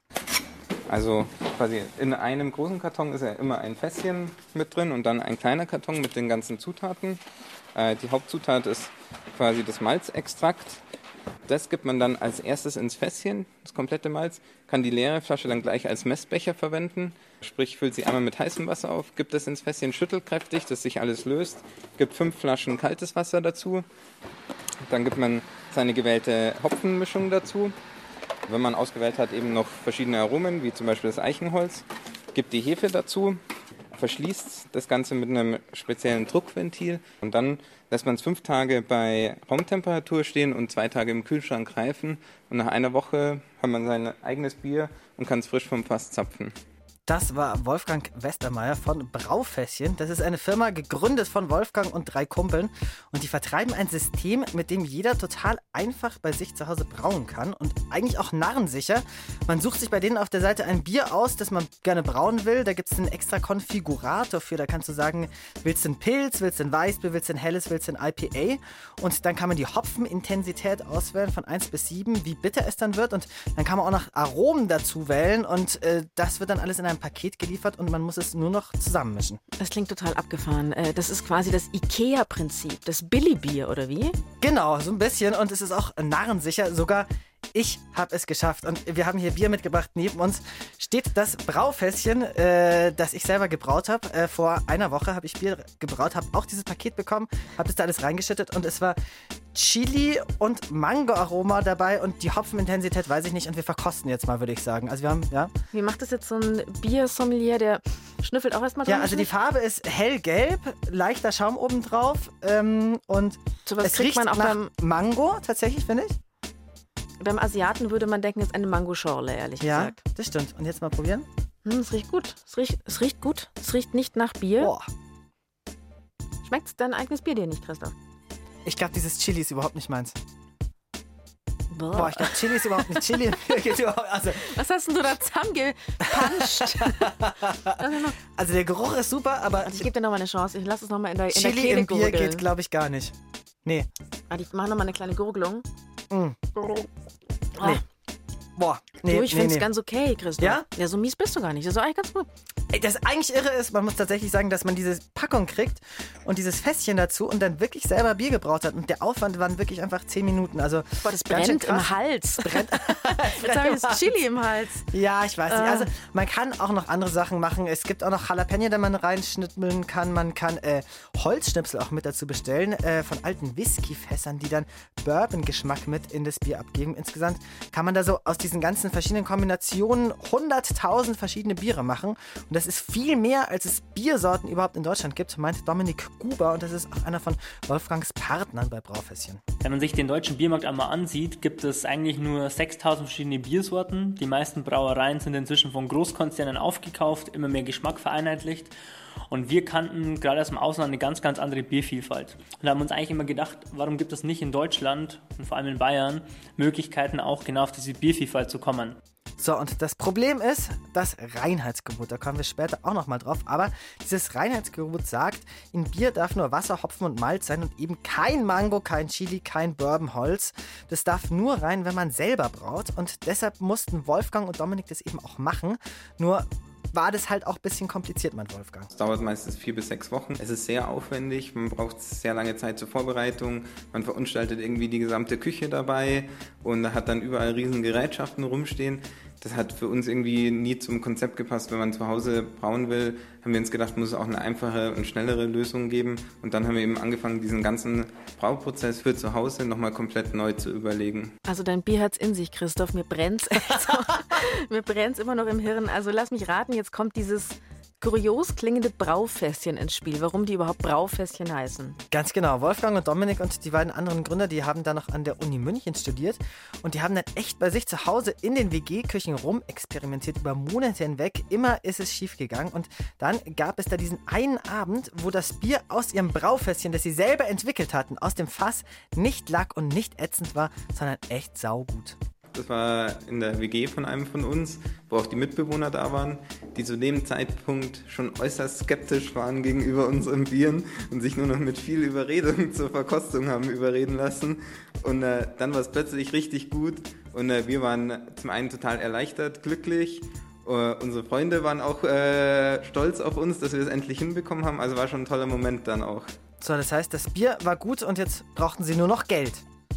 Also quasi in einem großen Karton ist ja immer ein Fässchen mit drin und dann ein kleiner Karton mit den ganzen Zutaten. Die Hauptzutat ist quasi das Malzextrakt. Das gibt man dann als erstes ins Fässchen, das komplette Malz, kann die leere Flasche dann gleich als Messbecher verwenden. Sprich, füllt sie einmal mit heißem Wasser auf, gibt es ins Fässchen, schüttelt kräftig, dass sich alles löst, gibt 5 Flaschen kaltes Wasser dazu. Dann gibt man seine gewählte Hopfenmischung dazu. Wenn man ausgewählt hat, eben noch verschiedene Aromen, wie zum Beispiel das Eichenholz, gibt die Hefe dazu, verschließt das Ganze mit einem speziellen Druckventil und dann lässt man es 5 Tage bei Raumtemperatur stehen und 2 Tage im Kühlschrank reifen und nach einer Woche hat man sein eigenes Bier und kann es frisch vom Fass zapfen. Das war Wolfgang Westermeier von Braufässchen. Das ist eine Firma, gegründet von Wolfgang und 3 Kumpeln. Und die vertreiben ein System, mit dem jeder total einfach bei sich zu Hause brauen kann. Und eigentlich auch narrensicher. Man sucht sich bei denen auf der Seite ein Bier aus, das man gerne brauen will. Da gibt es einen extra Konfigurator für. Da kannst du sagen, willst du einen Pilz, willst du ein Weißbier, willst du ein Helles, willst du ein IPA. Und dann kann man die Hopfenintensität auswählen von 1 bis 7, wie bitter es dann wird. Und dann kann man auch noch Aromen dazu wählen. Und das wird dann alles in einem Paket geliefert und man muss es nur noch zusammenmischen. Das klingt total abgefahren. Das ist quasi das IKEA-Prinzip, das Billigbier, oder wie? Genau, so ein bisschen. Und es ist auch narrensicher. Sogar ich habe es geschafft. Und wir haben hier Bier mitgebracht. Neben uns steht das Braufässchen, das ich selber gebraut habe. Vor einer Woche habe ich Bier gebraut, habe auch dieses Paket bekommen, habe das da alles reingeschüttet und es war Chili und Mango-Aroma dabei und die Hopfenintensität weiß ich nicht und wir verkosten jetzt mal, würde ich sagen. Also wir haben, ja. Wie macht das jetzt so ein Biersommelier, der schnüffelt auch erstmal dran? Ja, also die Farbe ist hellgelb, leichter Schaum obendrauf und so was es riecht man auch nach Mango, tatsächlich, finde ich. Beim Asiaten würde man denken, es ist eine Mangoschorle, ehrlich gesagt. Ja, das stimmt. Und jetzt mal probieren. Es riecht gut. Es riecht gut. Es riecht nicht nach Bier. Boah. Schmeckt dein eigenes Bier dir nicht, Christoph? Ich glaube, dieses Chili ist überhaupt nicht meins. Boah, ich glaube, Chili ist überhaupt nicht Chili. Also, was hast denn du da zusammengepanscht? Also der Geruch ist super, aber... Also ich gebe dir nochmal eine Chance. Ich lasse es nochmal in der Chili Kehle im Bier gurgeln. geht, glaube ich, gar nicht. Nee. Warte, ich mache nochmal eine kleine Gurgelung. Nee. Boah, nee, du, ich finde es ganz okay, Christoph. Ja? Ja, so mies bist du gar nicht. Das ist eigentlich ganz gut. Das eigentlich irre ist, man muss tatsächlich sagen, dass man diese Packung kriegt und dieses Fässchen dazu und dann wirklich selber Bier gebraut hat. Und der Aufwand waren wirklich einfach 10 Minuten. Also, boah, das brennt im Hals. Jetzt habe ich das Chili im Hals. Ja, ich weiß nicht. Also man kann auch noch andere Sachen machen. Es gibt auch noch Jalapeno, die man reinschnippeln kann. Man kann Holzschnipsel auch mit dazu bestellen von alten Whiskyfässern, die dann Bourbon-Geschmack mit in das Bier abgeben. Insgesamt kann man da so aus diesen ganzen verschiedenen Kombinationen 100.000 verschiedene Biere machen. Und das ist viel mehr, als es Biersorten überhaupt in Deutschland gibt, meint Dominik Guber. Und das ist auch einer von Wolfgangs Partnern bei Braufässchen. Wenn man sich den deutschen Biermarkt einmal ansieht, gibt es eigentlich nur 6.000 verschiedene Biersorten. Die meisten Brauereien sind inzwischen von Großkonzernen aufgekauft, immer mehr Geschmack vereinheitlicht. Und wir kannten gerade aus dem Ausland eine ganz, ganz andere Biervielfalt. Und haben uns eigentlich immer gedacht, warum gibt es nicht in Deutschland und vor allem in Bayern Möglichkeiten, auch genau auf diese Biervielfalt zu kommen. So, und das Problem ist das Reinheitsgebot. Da kommen wir später auch nochmal drauf. Aber dieses Reinheitsgebot sagt, in Bier darf nur Wasser, Hopfen und Malz sein und eben kein Mango, kein Chili, kein Bourbonholz. Das darf nur rein, wenn man selber braut. Und deshalb mussten Wolfgang und Dominik das eben auch machen. Nur war das halt auch ein bisschen kompliziert, mein Wolfgang. Es dauert meistens 4 bis 6 Wochen. Es ist sehr aufwendig, man braucht sehr lange Zeit zur Vorbereitung. Man verunstaltet irgendwie die gesamte Küche dabei und hat dann überall riesen Gerätschaften rumstehen. Das hat für uns irgendwie nie zum Konzept gepasst. Wenn man zu Hause brauen will, haben wir uns gedacht, muss es auch eine einfache und schnellere Lösung geben. Und dann haben wir eben angefangen, diesen ganzen Brauprozess für zu Hause nochmal komplett neu zu überlegen. Also dein Bier hat's in sich, Christoph. Mir brennt's. Mir brennt's immer noch im Hirn. Also lass mich raten, jetzt kommt dieses kurios klingende Braufässchen ins Spiel. Warum die überhaupt Braufässchen heißen? Ganz genau. Wolfgang und Dominik und die beiden anderen Gründer, die haben da noch an der Uni München studiert und die haben dann echt bei sich zu Hause in den WG-Küchen rumexperimentiert über Monate hinweg. Immer ist es schief gegangen und dann gab es da diesen einen Abend, wo das Bier aus ihrem Braufässchen, das sie selber entwickelt hatten, aus dem Fass nicht lack und nicht ätzend war, sondern echt saugut. Das war in der WG von einem von uns, wo auch die Mitbewohner da waren, die zu dem Zeitpunkt schon äußerst skeptisch waren gegenüber unseren Bieren und sich nur noch mit viel Überredung zur Verkostung haben überreden lassen. Und dann war es plötzlich richtig gut und wir waren zum einen total erleichtert, glücklich. Unsere Freunde waren auch stolz auf uns, dass wir es endlich hinbekommen haben. Also war schon ein toller Moment dann auch. So, das heißt, das Bier war gut und jetzt brauchten sie nur noch Geld.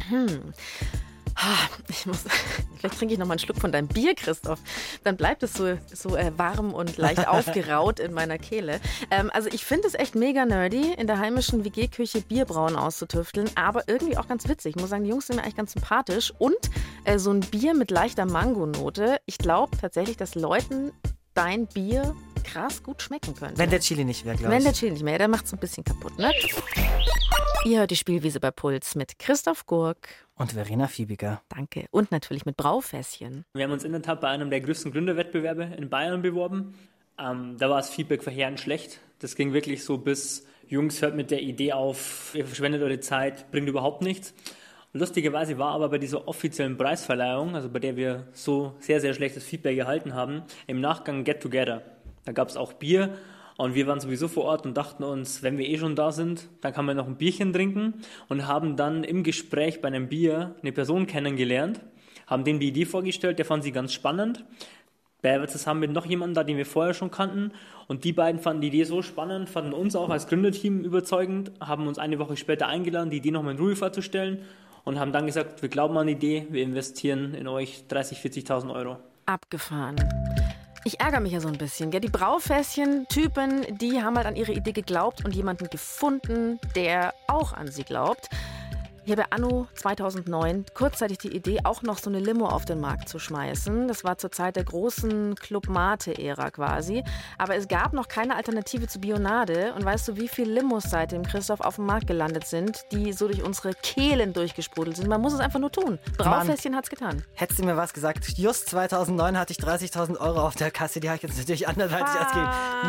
Vielleicht trinke ich noch mal einen Schluck von deinem Bier, Christoph. Dann bleibt es so warm und leicht aufgeraut in meiner Kehle. Also ich finde es echt mega nerdy, in der heimischen WG-Küche Bierbrauen auszutüfteln, aber irgendwie auch ganz witzig. Ich muss sagen, die Jungs sind mir eigentlich ganz sympathisch. Und so ein Bier mit leichter Mangonote. Ich glaube tatsächlich, dass Leuten dein Bier krass gut schmecken könnte. Wenn der Chili nicht wäre, glaube ich. Wenn der Chili nicht wäre, der macht es ein bisschen kaputt, ne? Ihr hört die Spielwiese bei Puls mit Christoph Gurk und Verena Fiebiger. Danke. Und natürlich mit Braufässchen. Wir haben uns in der Tat bei einem der größten Gründerwettbewerbe in Bayern beworben. Da war das Feedback verheerend schlecht. Das ging wirklich so bis, Jungs, hört mit der Idee auf, ihr verschwendet eure Zeit, bringt überhaupt nichts. Und lustigerweise war aber bei dieser offiziellen Preisverleihung, also bei der wir so sehr, sehr schlechtes Feedback erhalten haben, im Nachgang Get Together. Da gab es auch Bier und wir waren sowieso vor Ort und dachten uns, wenn wir schon da sind, dann kann man noch ein Bierchen trinken und haben dann im Gespräch bei einem Bier eine Person kennengelernt, haben denen die Idee vorgestellt, der fand sie ganz spannend. Zusammen mit noch jemandem da, den wir vorher schon kannten. Und die beiden fanden die Idee so spannend, fanden uns auch als Gründerteam überzeugend, haben uns eine Woche später eingeladen, die Idee nochmal in Ruhe vorzustellen und haben dann gesagt, wir glauben an die Idee, wir investieren in euch 30.000, 40.000 Euro. Abgefahren. Ich ärgere mich ja so ein bisschen. Gell? Die Braufässchen-Typen, die haben halt an ihre Idee geglaubt und jemanden gefunden, der auch an sie glaubt. Ich habe anno 2009 kurzzeitig die Idee, auch noch so eine Limo auf den Markt zu schmeißen. Das war zur Zeit der großen Club Mate-Ära quasi. Aber es gab noch keine Alternative zu Bionade. Und weißt du, wie viele Limos seitdem, Christoph, auf dem Markt gelandet sind, die so durch unsere Kehlen durchgesprudelt sind? Man muss es einfach nur tun. Braufässchen hat's getan. Hättest du mir was gesagt, just 2009 hatte ich 30.000 Euro auf der Kasse, die habe ich jetzt natürlich anderweitig ausgegeben.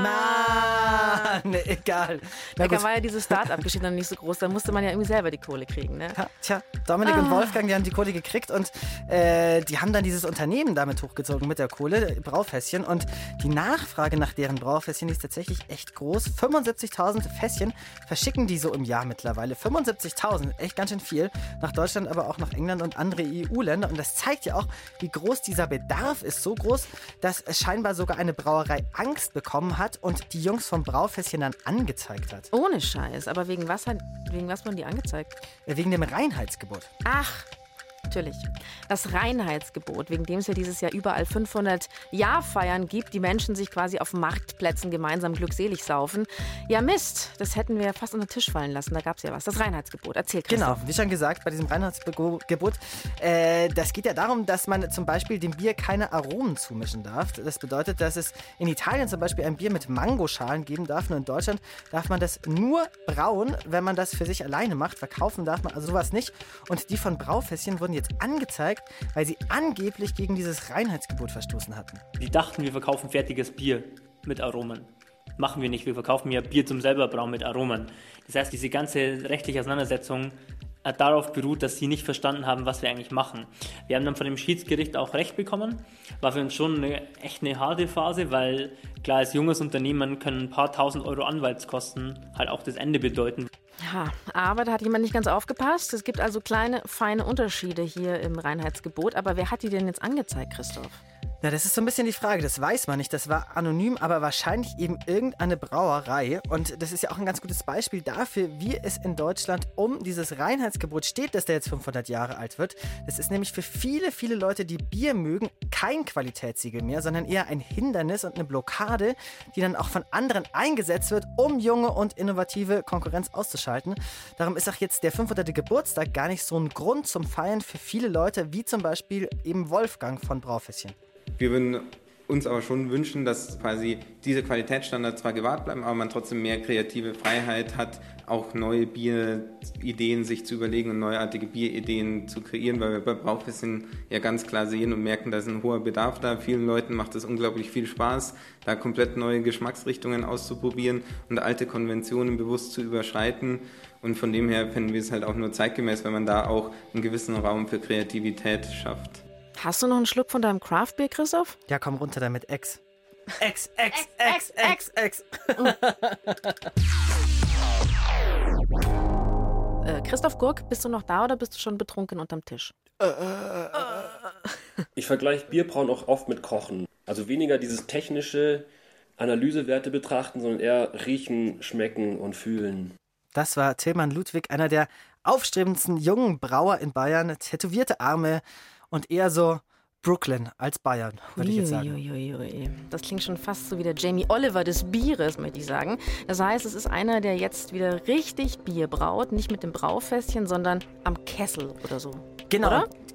Mann, egal. Da war ja diese Start-up-Geschichte noch nicht so groß, da musste man ja irgendwie selber die Kohle kriegen, ne? Tja, Dominik und Wolfgang, die haben die Kohle gekriegt und die haben dann dieses Unternehmen damit hochgezogen mit der Kohle, Braufässchen. Und die Nachfrage nach deren Braufässchen ist tatsächlich echt groß. 75.000 Fässchen verschicken die so im Jahr mittlerweile. 75.000, echt ganz schön viel. Nach Deutschland, aber auch nach England und andere EU-Länder. Und das zeigt ja auch, wie groß dieser Bedarf ist. So groß, dass scheinbar sogar eine Brauerei Angst bekommen hat und die Jungs vom Braufässchen dann angezeigt hat. Ohne Scheiß, aber wegen was wurden die angezeigt? Wegen dem Reinheitsgebot. Ach, natürlich. Das Reinheitsgebot, wegen dem es ja dieses Jahr überall 500-Jahr-Feiern gibt, die Menschen sich quasi auf Marktplätzen gemeinsam glückselig saufen. Ja Mist, das hätten wir fast unter den Tisch fallen lassen, da gab es ja was. Das Reinheitsgebot, erzähl Christoph. Genau, wie schon gesagt, bei diesem Reinheitsgebot, das geht ja darum, dass man zum Beispiel dem Bier keine Aromen zumischen darf. Das bedeutet, dass es in Italien zum Beispiel ein Bier mit Mangoschalen geben darf. Nur in Deutschland darf man das nur brauen, wenn man das für sich alleine macht. Verkaufen darf man also sowas nicht. Und die von Braufässchen wurden jetzt angezeigt, weil sie angeblich gegen dieses Reinheitsgebot verstoßen hatten. Die dachten, wir verkaufen fertiges Bier mit Aromen. Machen wir nicht, wir verkaufen ja Bier zum selberbrauen mit Aromen. Das heißt, diese ganze rechtliche Auseinandersetzung hat darauf beruht, dass sie nicht verstanden haben, was wir eigentlich machen. Wir haben dann von dem Schiedsgericht auch Recht bekommen. War für uns schon echt eine harte Phase, weil klar, als junges Unternehmen können ein paar tausend Euro Anwaltskosten halt auch das Ende bedeuten. Ja, aber da hat jemand nicht ganz aufgepasst. Es gibt also kleine, feine Unterschiede hier im Reinheitsgebot. Aber wer hat die denn jetzt angezeigt, Christoph? Ja, das ist so ein bisschen die Frage, das weiß man nicht. Das war anonym, aber wahrscheinlich eben irgendeine Brauerei. Und das ist ja auch ein ganz gutes Beispiel dafür, wie es in Deutschland um dieses Reinheitsgebot steht, dass der jetzt 500 Jahre alt wird. Das ist nämlich für viele, viele Leute, die Bier mögen, kein Qualitätssiegel mehr, sondern eher ein Hindernis und eine Blockade, die dann auch von anderen eingesetzt wird, um junge und innovative Konkurrenz auszuschalten. Darum ist auch jetzt der 500. Geburtstag gar nicht so ein Grund zum Feiern für viele Leute, wie zum Beispiel eben Wolfgang von Braufässchen. Wir würden uns aber schon wünschen, dass quasi diese Qualitätsstandards zwar gewahrt bleiben, aber man trotzdem mehr kreative Freiheit hat, auch neue Bierideen sich zu überlegen und neuartige Bierideen zu kreieren, weil wir bei Braufässchen ja ganz klar sehen und merken, da ist ein hoher Bedarf da. Vielen Leuten macht es unglaublich viel Spaß, da komplett neue Geschmacksrichtungen auszuprobieren und alte Konventionen bewusst zu überschreiten. Und von dem her finden wir es halt auch nur zeitgemäß, wenn man da auch einen gewissen Raum für Kreativität schafft. Hast du noch einen Schluck von deinem Craftbier, Christoph? Ja, komm runter damit, Ex. Ex. Christoph Gurk, bist du noch da oder bist du schon betrunken unterm Tisch? Ich vergleiche Bierbrauen auch oft mit Kochen. Also weniger dieses technische Analysewerte betrachten, sondern eher riechen, schmecken und fühlen. Das war Tillmann Ludwig, einer der aufstrebendsten jungen Brauer in Bayern. Tätowierte Arme und eher so Brooklyn als Bayern, würde ich jetzt sagen. Das klingt schon fast so wie der Jamie Oliver des Bieres, möchte ich sagen. Das heißt, es ist einer, der jetzt wieder richtig Bier braut. Nicht mit dem Braufässchen, sondern am Kessel oder so. Genau. Oder?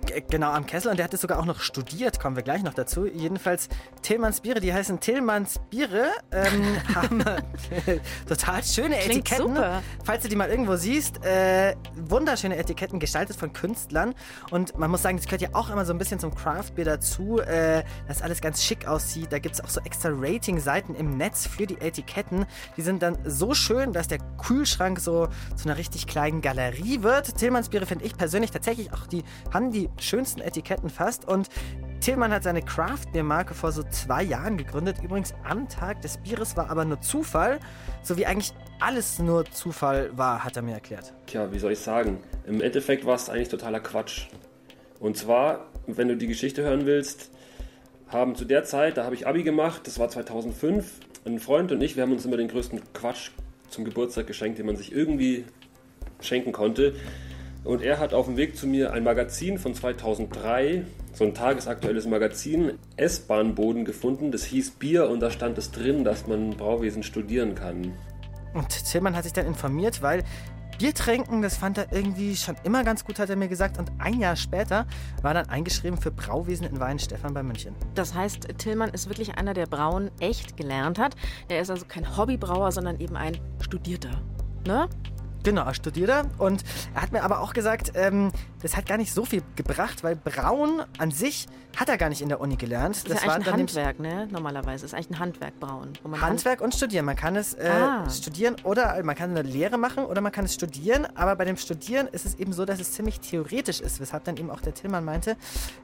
Genau, am Kessel. Und der hat es sogar auch noch studiert, kommen wir gleich noch dazu. Jedenfalls Tillmanns Biere, die heißen Tillmanns Biere, haben total schöne Klingt Etiketten. super. Falls du die mal irgendwo siehst, wunderschöne Etiketten, gestaltet von Künstlern. Und man muss sagen, das gehört ja auch immer so ein bisschen zum Craft-Bier dazu, dass alles ganz schick aussieht. Da gibt es auch so extra Rating-Seiten im Netz für die Etiketten. Die sind dann so schön, dass der Kühlschrank so zu einer richtig kleinen Galerie wird. Tillmanns Biere finde ich persönlich tatsächlich auch, die haben die schönsten Etiketten fast. Und Tillmann hat seine Craft-Bier-Marke vor so 2 Jahren gegründet. Übrigens am Tag des Bieres war aber nur Zufall, so wie eigentlich alles nur Zufall war, hat er mir erklärt. Tja, wie soll ich sagen? Im Endeffekt war es eigentlich totaler Quatsch. Und zwar, wenn du die Geschichte hören willst, haben zu der Zeit, da habe ich Abi gemacht, das war 2005, ein Freund und ich, wir haben uns immer den größten Quatsch zum Geburtstag geschenkt, den man sich irgendwie schenken konnte. Und er hat auf dem Weg zu mir ein Magazin von 2003, so ein tagesaktuelles Magazin, S-Bahn-Boden gefunden. Das hieß Bier und da stand es drin, dass man Brauwesen studieren kann. Und Tillmann hat sich dann informiert, weil Bier trinken, das fand er irgendwie schon immer ganz gut, hat er mir gesagt. Und 1 Jahr später war er dann eingeschrieben für Brauwesen in Weihenstephan bei München. Das heißt, Tillmann ist wirklich einer, der Brauen echt gelernt hat. Er ist also kein Hobbybrauer, sondern eben ein Studierter. Ne? Genau, er studierte und er hat mir aber auch gesagt, das hat gar nicht so viel gebracht, weil Brauen an sich hat er gar nicht in der Uni gelernt. Das ist ja eigentlich ein Handwerk, ne? Normalerweise ist eigentlich ein Handwerk Brauen. Handwerk und Studieren. Man kann es studieren oder man kann eine Lehre machen oder man kann es studieren. Aber bei dem Studieren ist es eben so, dass es ziemlich theoretisch ist, weshalb dann eben auch der Tillmann meinte,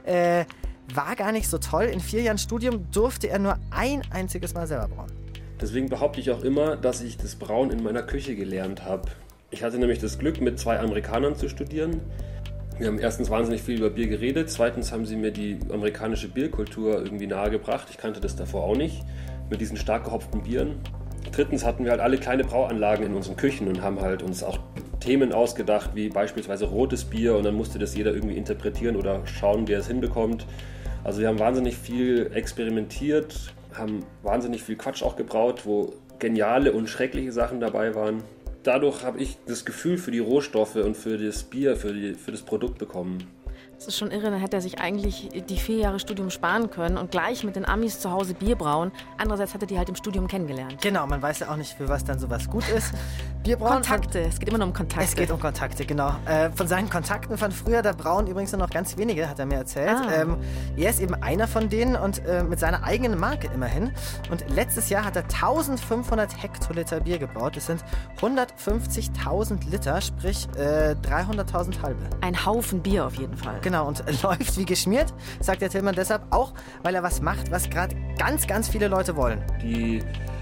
war gar nicht so toll. In 4 Jahren Studium durfte er nur ein einziges Mal selber brauen. Deswegen behaupte ich auch immer, dass ich das Brauen in meiner Küche gelernt habe. Ich hatte nämlich das Glück, mit 2 Amerikanern zu studieren. Wir haben erstens wahnsinnig viel über Bier geredet, zweitens haben sie mir die amerikanische Bierkultur irgendwie nahegebracht. Ich kannte das davor auch nicht, mit diesen stark gehopften Bieren. Drittens hatten wir halt alle kleine Brauanlagen in unseren Küchen und haben halt uns auch Themen ausgedacht, wie beispielsweise rotes Bier und dann musste das jeder irgendwie interpretieren oder schauen, wie er es hinbekommt. Also wir haben wahnsinnig viel experimentiert, haben wahnsinnig viel Quatsch auch gebraut, wo geniale und schreckliche Sachen dabei waren. Dadurch habe ich das Gefühl für die Rohstoffe und für das Bier, für das Produkt bekommen. Das ist schon irre, dann hätte er sich eigentlich die 4 Jahre Studium sparen können und gleich mit den Amis zu Hause Bier brauen. Andererseits hat er die halt im Studium kennengelernt. Genau, man weiß ja auch nicht, für was dann sowas gut ist. Bierbrauen. Kontakte, es geht immer nur um Kontakte. Es geht um Kontakte, genau. Von seinen Kontakten von früher, da brauen übrigens nur noch ganz wenige, hat er mir erzählt. Er ist eben einer von denen und mit seiner eigenen Marke immerhin. Und letztes Jahr hat er 1500 Hektoliter Bier gebraut. Das sind 150.000 Liter, sprich 300.000 halbe. Ein Haufen Bier auf jeden Fall. Genau, und läuft wie geschmiert, sagt der Tillmann deshalb auch, weil er was macht, was gerade ganz, ganz viele Leute wollen. Die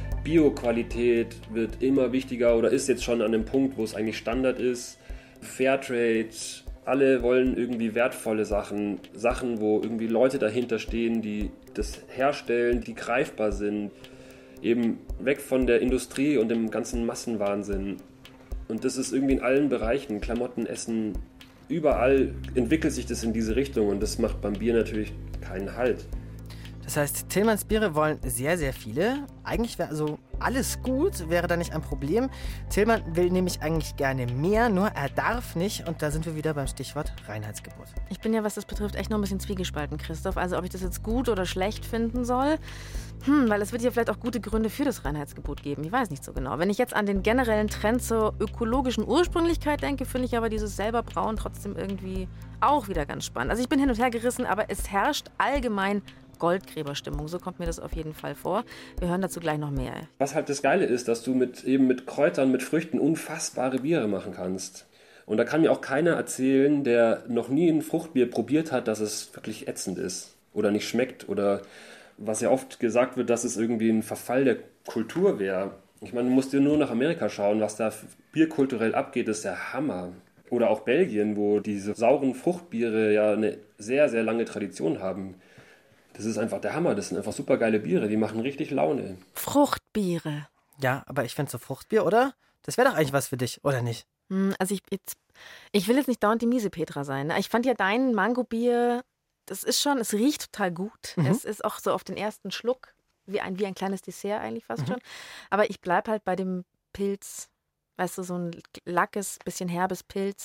Bio-Qualität wird immer wichtiger oder ist jetzt schon an dem Punkt, wo es eigentlich Standard ist. Fairtrade, alle wollen irgendwie wertvolle Sachen, wo irgendwie Leute dahinter stehen, die das herstellen, die greifbar sind. Eben weg von der Industrie und dem ganzen Massenwahnsinn. Und das ist irgendwie in allen Bereichen, Klamotten, Essen, überall entwickelt sich das in diese Richtung und das macht beim Bier natürlich keinen Halt. Das heißt, Tillmanns Biere wollen sehr, sehr viele. Eigentlich wäre also alles gut, wäre da nicht ein Problem. Tillmann will nämlich eigentlich gerne mehr, nur er darf nicht. Und da sind wir wieder beim Stichwort Reinheitsgebot. Ich bin ja, was das betrifft, echt noch ein bisschen zwiegespalten, Christoph. Also ob ich das jetzt gut oder schlecht finden soll. Weil es wird ja vielleicht auch gute Gründe für das Reinheitsgebot geben. Ich weiß nicht so genau. Wenn ich jetzt an den generellen Trend zur ökologischen Ursprünglichkeit denke, finde ich aber dieses selber Brauen trotzdem irgendwie auch wieder ganz spannend. Also ich bin hin und her gerissen, aber es herrscht allgemein Goldgräberstimmung. So kommt mir das auf jeden Fall vor. Wir hören dazu gleich noch mehr. Was halt das Geile ist, dass du mit Kräutern, mit Früchten unfassbare Biere machen kannst. Und da kann mir auch keiner erzählen, der noch nie ein Fruchtbier probiert hat, dass es wirklich ätzend ist oder nicht schmeckt oder was ja oft gesagt wird, dass es irgendwie ein Verfall der Kultur wäre. Ich meine, du musst dir nur nach Amerika schauen, was da bierkulturell abgeht, ist der Hammer. Oder auch Belgien, wo diese sauren Fruchtbiere ja eine sehr, sehr lange Tradition haben. Das ist einfach der Hammer, das sind einfach super geile Biere, die machen richtig Laune. Fruchtbiere. Ja, aber ich finde so Fruchtbier, oder? Das wäre doch eigentlich was für dich, oder nicht? Also ich will jetzt nicht dauernd die miese Petra sein. Ich fand ja dein Mangobier, das ist schon, es riecht total gut. Es ist auch so auf den ersten Schluck wie ein kleines Dessert eigentlich fast schon. Aber ich bleibe halt bei dem Pilz, weißt du, so ein lackes, bisschen herbes Pilz.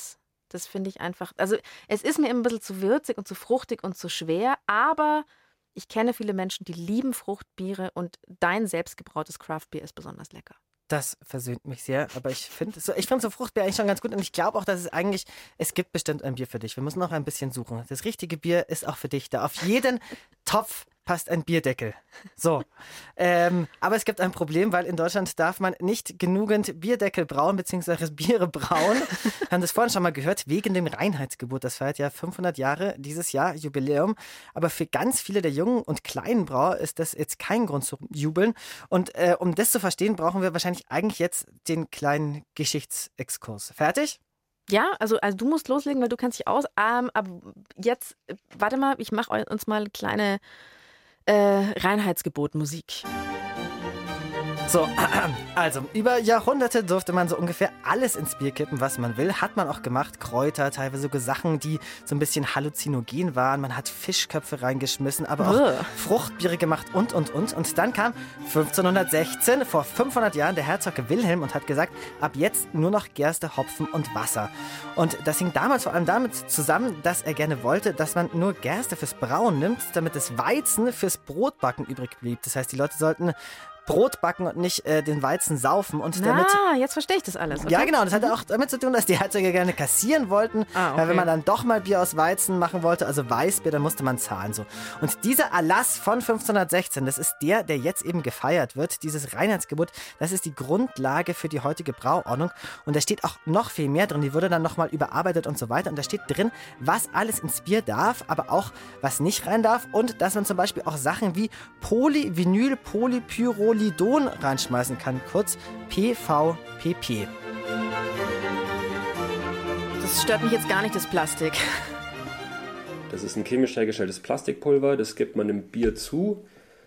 Das finde ich einfach, also es ist mir immer ein bisschen zu würzig und zu fruchtig und zu schwer, aber ich kenne viele Menschen, die lieben Fruchtbiere und dein selbstgebrautes Craftbier ist besonders lecker. Das versöhnt mich sehr, aber ich finde so Fruchtbier eigentlich schon ganz gut und ich glaube auch, dass es gibt bestimmt ein Bier für dich. Wir müssen noch ein bisschen suchen. Das richtige Bier ist auch für dich da. Auf jeden Topf passt ein Bierdeckel. So. Aber es gibt ein Problem, weil in Deutschland darf man nicht genügend Bierdeckel brauen, beziehungsweise Biere brauen. Wir haben das vorhin schon mal gehört, wegen dem Reinheitsgebot. Das feiert ja 500 Jahre dieses Jahr, Jubiläum. Aber für ganz viele der jungen und kleinen Brauer ist das jetzt kein Grund zu jubeln. Und um das zu verstehen, brauchen wir wahrscheinlich eigentlich jetzt den kleinen Geschichtsexkurs. Fertig? Ja, also du musst loslegen, weil du kennst dich aus. Aber jetzt, warte mal, ich mache uns mal eine kleine Reinheitsgebot-Musik. So, also über Jahrhunderte durfte man so ungefähr alles ins Bier kippen, was man will. Hat man auch gemacht. Kräuter, teilweise sogar Sachen, die so ein bisschen halluzinogen waren. Man hat Fischköpfe reingeschmissen, aber auch Fruchtbiere gemacht und. Und dann kam 1516, vor 500 Jahren, der Herzog Wilhelm und hat gesagt, ab jetzt nur noch Gerste, Hopfen und Wasser. Und das hing damals vor allem damit zusammen, dass er gerne wollte, dass man nur Gerste fürs Brauen nimmt, damit das Weizen fürs Brotbacken übrig blieb. Das heißt, die Leute sollten Brot backen und nicht den Weizen saufen. Und damit, jetzt verstehe ich das alles. Okay? Ja, genau. Das hatte auch damit zu tun, dass die Herzöge gerne kassieren wollten. Okay. Weil wenn man dann doch mal Bier aus Weizen machen wollte, also Weißbier, dann musste man zahlen. So. Und dieser Erlass von 1516, das ist der jetzt eben gefeiert wird. Dieses Reinheitsgebot, das ist die Grundlage für die heutige Brauordnung. Und da steht auch noch viel mehr drin. Die wurde dann nochmal überarbeitet und so weiter. Und da steht drin, was alles ins Bier darf, aber auch was nicht rein darf. Und dass man zum Beispiel auch Sachen wie Polyvinyl, Polypyrrolidon reinschmeißen kann, kurz PVPP. Das stört mich jetzt gar nicht, das Plastik. Das ist ein chemisch hergestelltes Plastikpulver, das gibt man im Bier zu,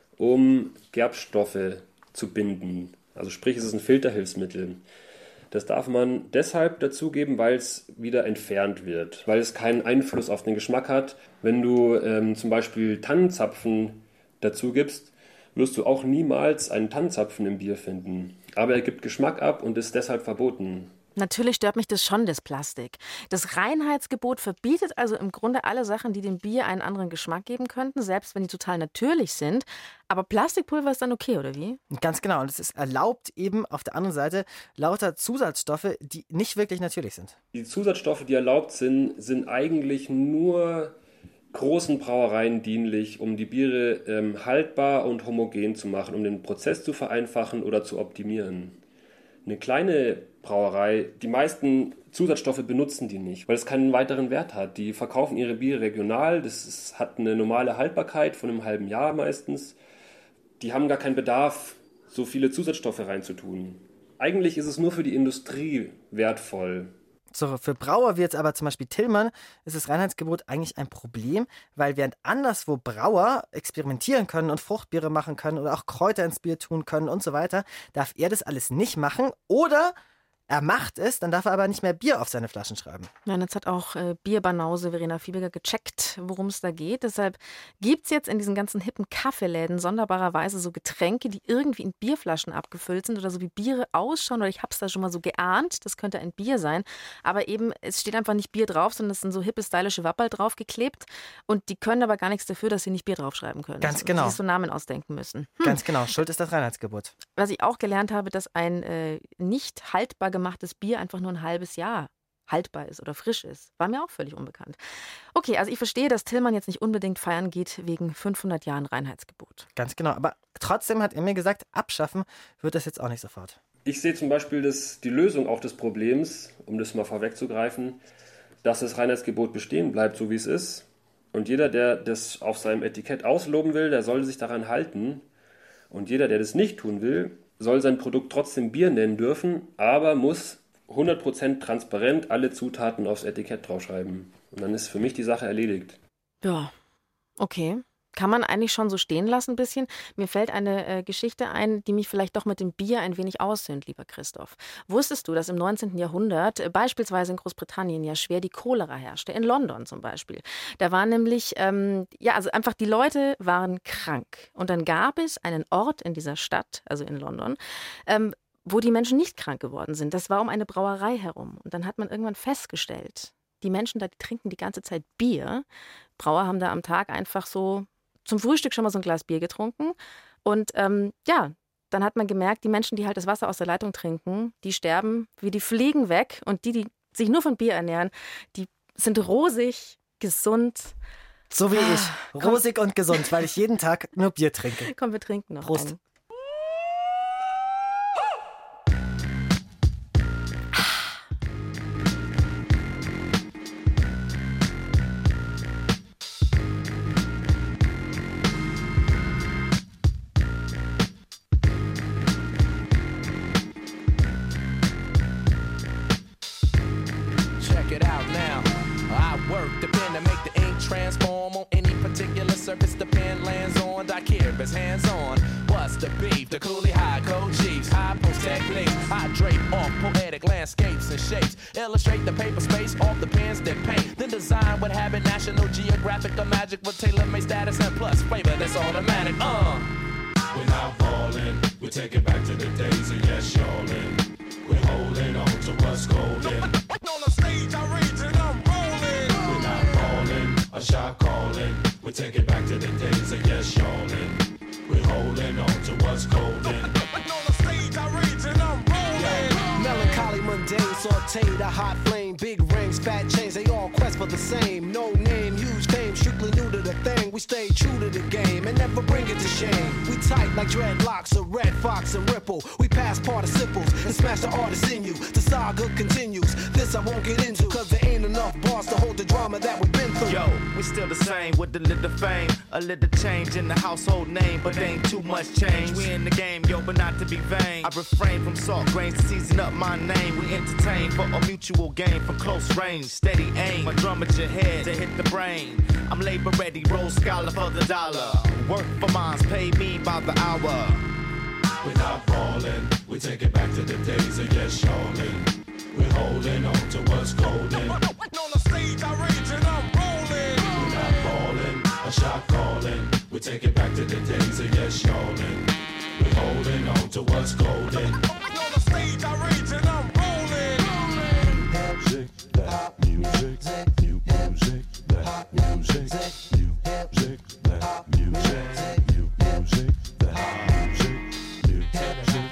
um Gerbstoffe zu binden. Also sprich, es ist ein Filterhilfsmittel. Das darf man deshalb dazugeben, weil es wieder entfernt wird, weil es keinen Einfluss auf den Geschmack hat. Wenn du zum Beispiel Tannenzapfen dazu gibst, wirst du auch niemals einen Tannenzapfen im Bier finden. Aber er gibt Geschmack ab und ist deshalb verboten. Natürlich stört mich das schon, das Plastik. Das Reinheitsgebot verbietet also im Grunde alle Sachen, die dem Bier einen anderen Geschmack geben könnten, selbst wenn die total natürlich sind. Aber Plastikpulver ist dann okay, oder wie? Ganz genau. Und es ist erlaubt eben auf der anderen Seite lauter Zusatzstoffe, die nicht wirklich natürlich sind. Die Zusatzstoffe, die erlaubt sind, sind eigentlich nur großen Brauereien dienlich, um die Biere haltbar und homogen zu machen, um den Prozess zu vereinfachen oder zu optimieren. Eine kleine Brauerei, die meisten Zusatzstoffe benutzen die nicht, weil es keinen weiteren Wert hat. Die verkaufen ihre Biere regional, hat eine normale Haltbarkeit von einem halben Jahr meistens. Die haben gar keinen Bedarf, so viele Zusatzstoffe reinzutun. Eigentlich ist es nur für die Industrie wertvoll. So, für Brauer wie jetzt aber zum Beispiel Tillmann ist das Reinheitsgebot eigentlich ein Problem, weil während anderswo Brauer experimentieren können und Fruchtbiere machen können oder auch Kräuter ins Bier tun können und so weiter, darf er das alles nicht machen oder er macht es, dann darf er aber nicht mehr Bier auf seine Flaschen schreiben. Ja, und jetzt hat auch Bierbanause Verena Fiebiger gecheckt, worum es da geht. Deshalb gibt es jetzt in diesen ganzen hippen Kaffeeläden sonderbarerweise so Getränke, die irgendwie in Bierflaschen abgefüllt sind oder so wie Biere ausschauen. Oder ich habe es da schon mal so geahnt, das könnte ein Bier sein. Aber eben, es steht einfach nicht Bier drauf, sondern es sind so hippe, stylische Wapperl draufgeklebt. Und die können aber gar nichts dafür, dass sie nicht Bier draufschreiben können. Ganz genau. Die sich so Namen ausdenken müssen. Ganz genau, schuld ist das Reinheitsgebot. Was ich auch gelernt habe, dass ein nicht haltbar gemachtes Bier einfach nur ein halbes Jahr haltbar ist oder frisch ist. War mir auch völlig unbekannt. Okay, also ich verstehe, dass Tillmann jetzt nicht unbedingt feiern geht wegen 500 Jahren Reinheitsgebot. Ganz genau, aber trotzdem hat er mir gesagt, abschaffen wird das jetzt auch nicht sofort. Ich sehe zum Beispiel die Lösung auch des Problems, um das mal vorwegzugreifen, dass das Reinheitsgebot bestehen bleibt, so wie es ist. Und jeder, der das auf seinem Etikett ausloben will, der soll sich daran halten. Und jeder, der das nicht tun will, soll sein Produkt trotzdem Bier nennen dürfen, aber muss 100% transparent alle Zutaten aufs Etikett draufschreiben. Und dann ist für mich die Sache erledigt. Ja, okay. Kann man eigentlich schon so stehen lassen ein bisschen? Mir fällt eine Geschichte ein, die mich vielleicht doch mit dem Bier ein wenig aussöhnt, lieber Christoph. Wusstest du, dass im 19. Jahrhundert beispielsweise in Großbritannien ja schwer die Cholera herrschte? In London zum Beispiel. Da war nämlich, also einfach die Leute waren krank. Und dann gab es einen Ort in dieser Stadt, also in London, wo die Menschen nicht krank geworden sind. Das war um eine Brauerei herum. Und dann hat man irgendwann festgestellt, die Menschen da, die trinken die ganze Zeit Bier. Brauer haben da am Tag einfach so zum Frühstück schon mal so ein Glas Bier getrunken. Und dann hat man gemerkt, die Menschen, die halt das Wasser aus der Leitung trinken, die sterben wie die Fliegen weg. Und die sich nur von Bier ernähren, die sind rosig, gesund. So wie ich. Rosig und gesund, weil ich jeden Tag nur Bier trinke. Komm, wir trinken noch. Prost. Einen. Transform on any particular surface the pen lands on. I care if it's hands on. What's the beef? The coolie high code chiefs, high post techniques. I drape off poetic landscapes and shapes. Illustrate the paper space off the pens that paint. Then design what habit National Geographic or magic with tailor-made status and plus flavor that's automatic. We're not falling. We take it back to the days of yes, y'allin'. We're holding on to what's golden. On the stage I rage and I'm rolling. We're not falling. A shot calling. We take it back to the days of yes, y'allin'. We're holding on to what's golden. On the stage I rage and I'm rolling. Melancholy, mundane, sauteed, a hot flame. Big rings, fat chains, they all quest for the same. No name, huge fame, strictly new to the thing. We stay true to the game and never bring it to shame. We tight like dreadlocks, a red fox and ripple. We pass participles and smash the artist in you. The saga continues. This I won't get into, cause there ain't enough bars to hold the drama that we've been through. Yo, we still the same with a little fame. A little change in the household name, but ain't too much change. We in the game, yo, but not to be vain. I refrain from salt grains to season up my name. We entertain for a mutual gain from close range. Steady aim, a drum at your head to hit the brain. I'm labor ready, roll scholar for the dollar. Work for mines, pay me by the hour. We're not falling. We take it back to the days of yes, y'allin'. We're holding on to what's golden. On the stage I rage and I'm rolling. We're not falling. A shot calling. We take it back to the days of yes, y'allin'. We're holding on to what's golden. On the stage I rage and I'm rolling. Music, that music, new music, that music, new music, that music, new music, that music, new music, that music, new music,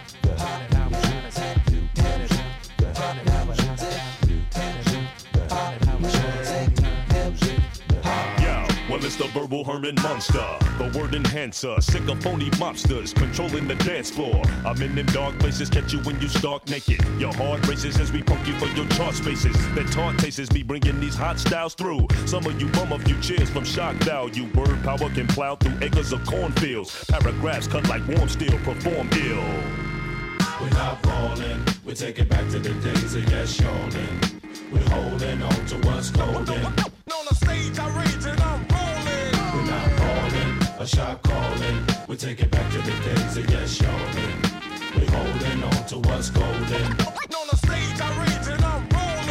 well, it's the verbal Herman Monster, the word enhancer, sick of phony mobsters controlling the dance floor. I'm in them dark places, catch you when you stark naked. Your heart races as we punk you for your chart spaces. That taunt tastes me bringing these hot styles through. Some of you bum a few cheers from shock value. Word power can plow through acres of cornfields. Paragraphs cut like warm steel, perform ill. We're not falling. We take it back to the days of yes, y'allin'. We're holding on to what's golden. On the stage I rage and I'm rolling. We're not falling. A shot calling. We take it back to the days of yes, y'allin'. We're holding on to what's golden. On the stage I rage and I'm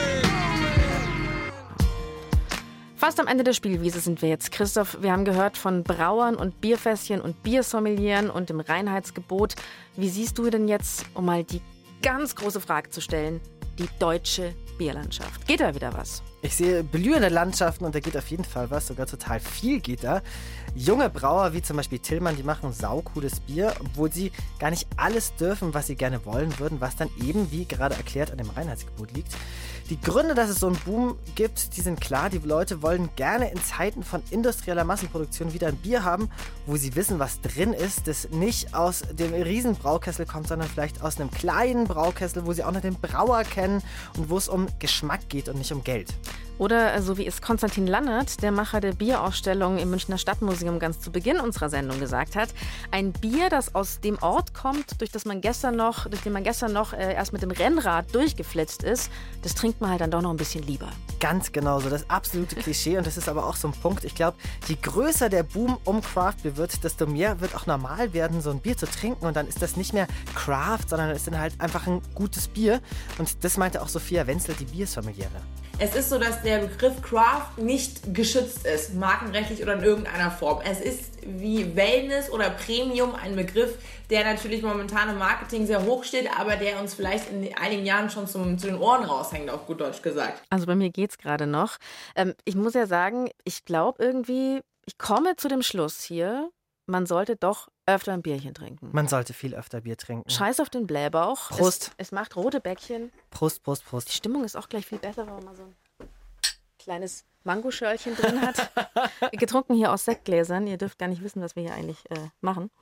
rolling. Fast am Ende der Spielwiese sind wir jetzt. Christoph, wir haben gehört von Brauern und Bierfässchen und Biersommelieren und dem Reinheitsgebot. Wie siehst du denn jetzt, um mal die ganz große Frage zu stellen, die deutsche Bierlandschaft? Geht da wieder was? Ich sehe blühende Landschaften und da geht auf jeden Fall was, sogar total viel geht da. Junge Brauer wie zum Beispiel Tillmann, die machen saucooles Bier, obwohl sie gar nicht alles dürfen, was sie gerne wollen würden, was dann eben, wie gerade erklärt, an dem Reinheitsgebot liegt. Die Gründe, dass es so einen Boom gibt, die sind klar. Die Leute wollen gerne in Zeiten von industrieller Massenproduktion wieder ein Bier haben, wo sie wissen, was drin ist, das nicht aus dem riesen Braukessel kommt, sondern vielleicht aus einem kleinen Braukessel, wo sie auch noch den Brauer kennen und wo es um Geschmack geht und nicht um Geld. Oder so wie es Konstantin Lannert, der Macher der Bierausstellung im Münchner Stadtmuseum, ganz zu Beginn unserer Sendung gesagt hat: Ein Bier, das aus dem Ort kommt, durch den man gestern noch erst mit dem Rennrad durchgeflitzt ist, das trinkt man halt dann doch noch ein bisschen lieber. Ganz genau so, das absolute Klischee. Und das ist aber auch so ein Punkt. Ich glaube, je größer der Boom um Craft-Bier wird, desto mehr wird auch normal werden, so ein Bier zu trinken. Und dann ist das nicht mehr Craft, sondern es ist dann halt einfach ein gutes Bier. Und das meinte auch Sophia Wenzel, die Biersommeliere. Es ist so, dass der Begriff Craft nicht geschützt ist, markenrechtlich oder in irgendeiner Form. Es ist wie Wellness oder Premium ein Begriff, der natürlich momentan im Marketing sehr hoch steht, aber der uns vielleicht in einigen Jahren schon zu den Ohren raushängt, auf gut Deutsch gesagt. Also bei mir geht's gerade noch. Ich muss ja sagen, ich glaube irgendwie, ich komme zu dem Schluss hier, man sollte doch öfter ein Bierchen trinken. Man sollte viel öfter Bier trinken. Scheiß auf den Blähbauch. Prost. Es macht rote Bäckchen. Prost, Prost, Prost. Die Stimmung ist auch gleich viel besser, wenn man mal so ein kleines Mangoschörlchen drin hat. Getrunken hier aus Sektgläsern. Ihr dürft gar nicht wissen, was wir hier eigentlich machen.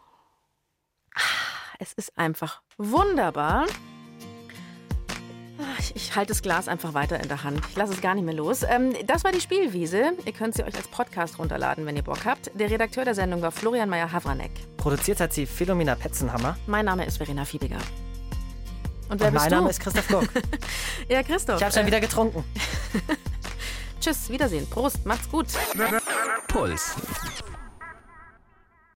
Es ist einfach wunderbar. Ich halte das Glas einfach weiter in der Hand. Ich lasse es gar nicht mehr los. Das war die Spielwiese. Ihr könnt sie euch als Podcast runterladen, wenn ihr Bock habt. Der Redakteur der Sendung war Florian Meyer-Havranek. Produziert hat sie Philomena Petzenhammer. Mein Name ist Verena Fiebiger. Und wer bist mein du? Name ist Christoph Gurk. Ja, Christoph. Ich habe schon wieder getrunken. Tschüss, Wiedersehen. Prost, macht's gut. Puls.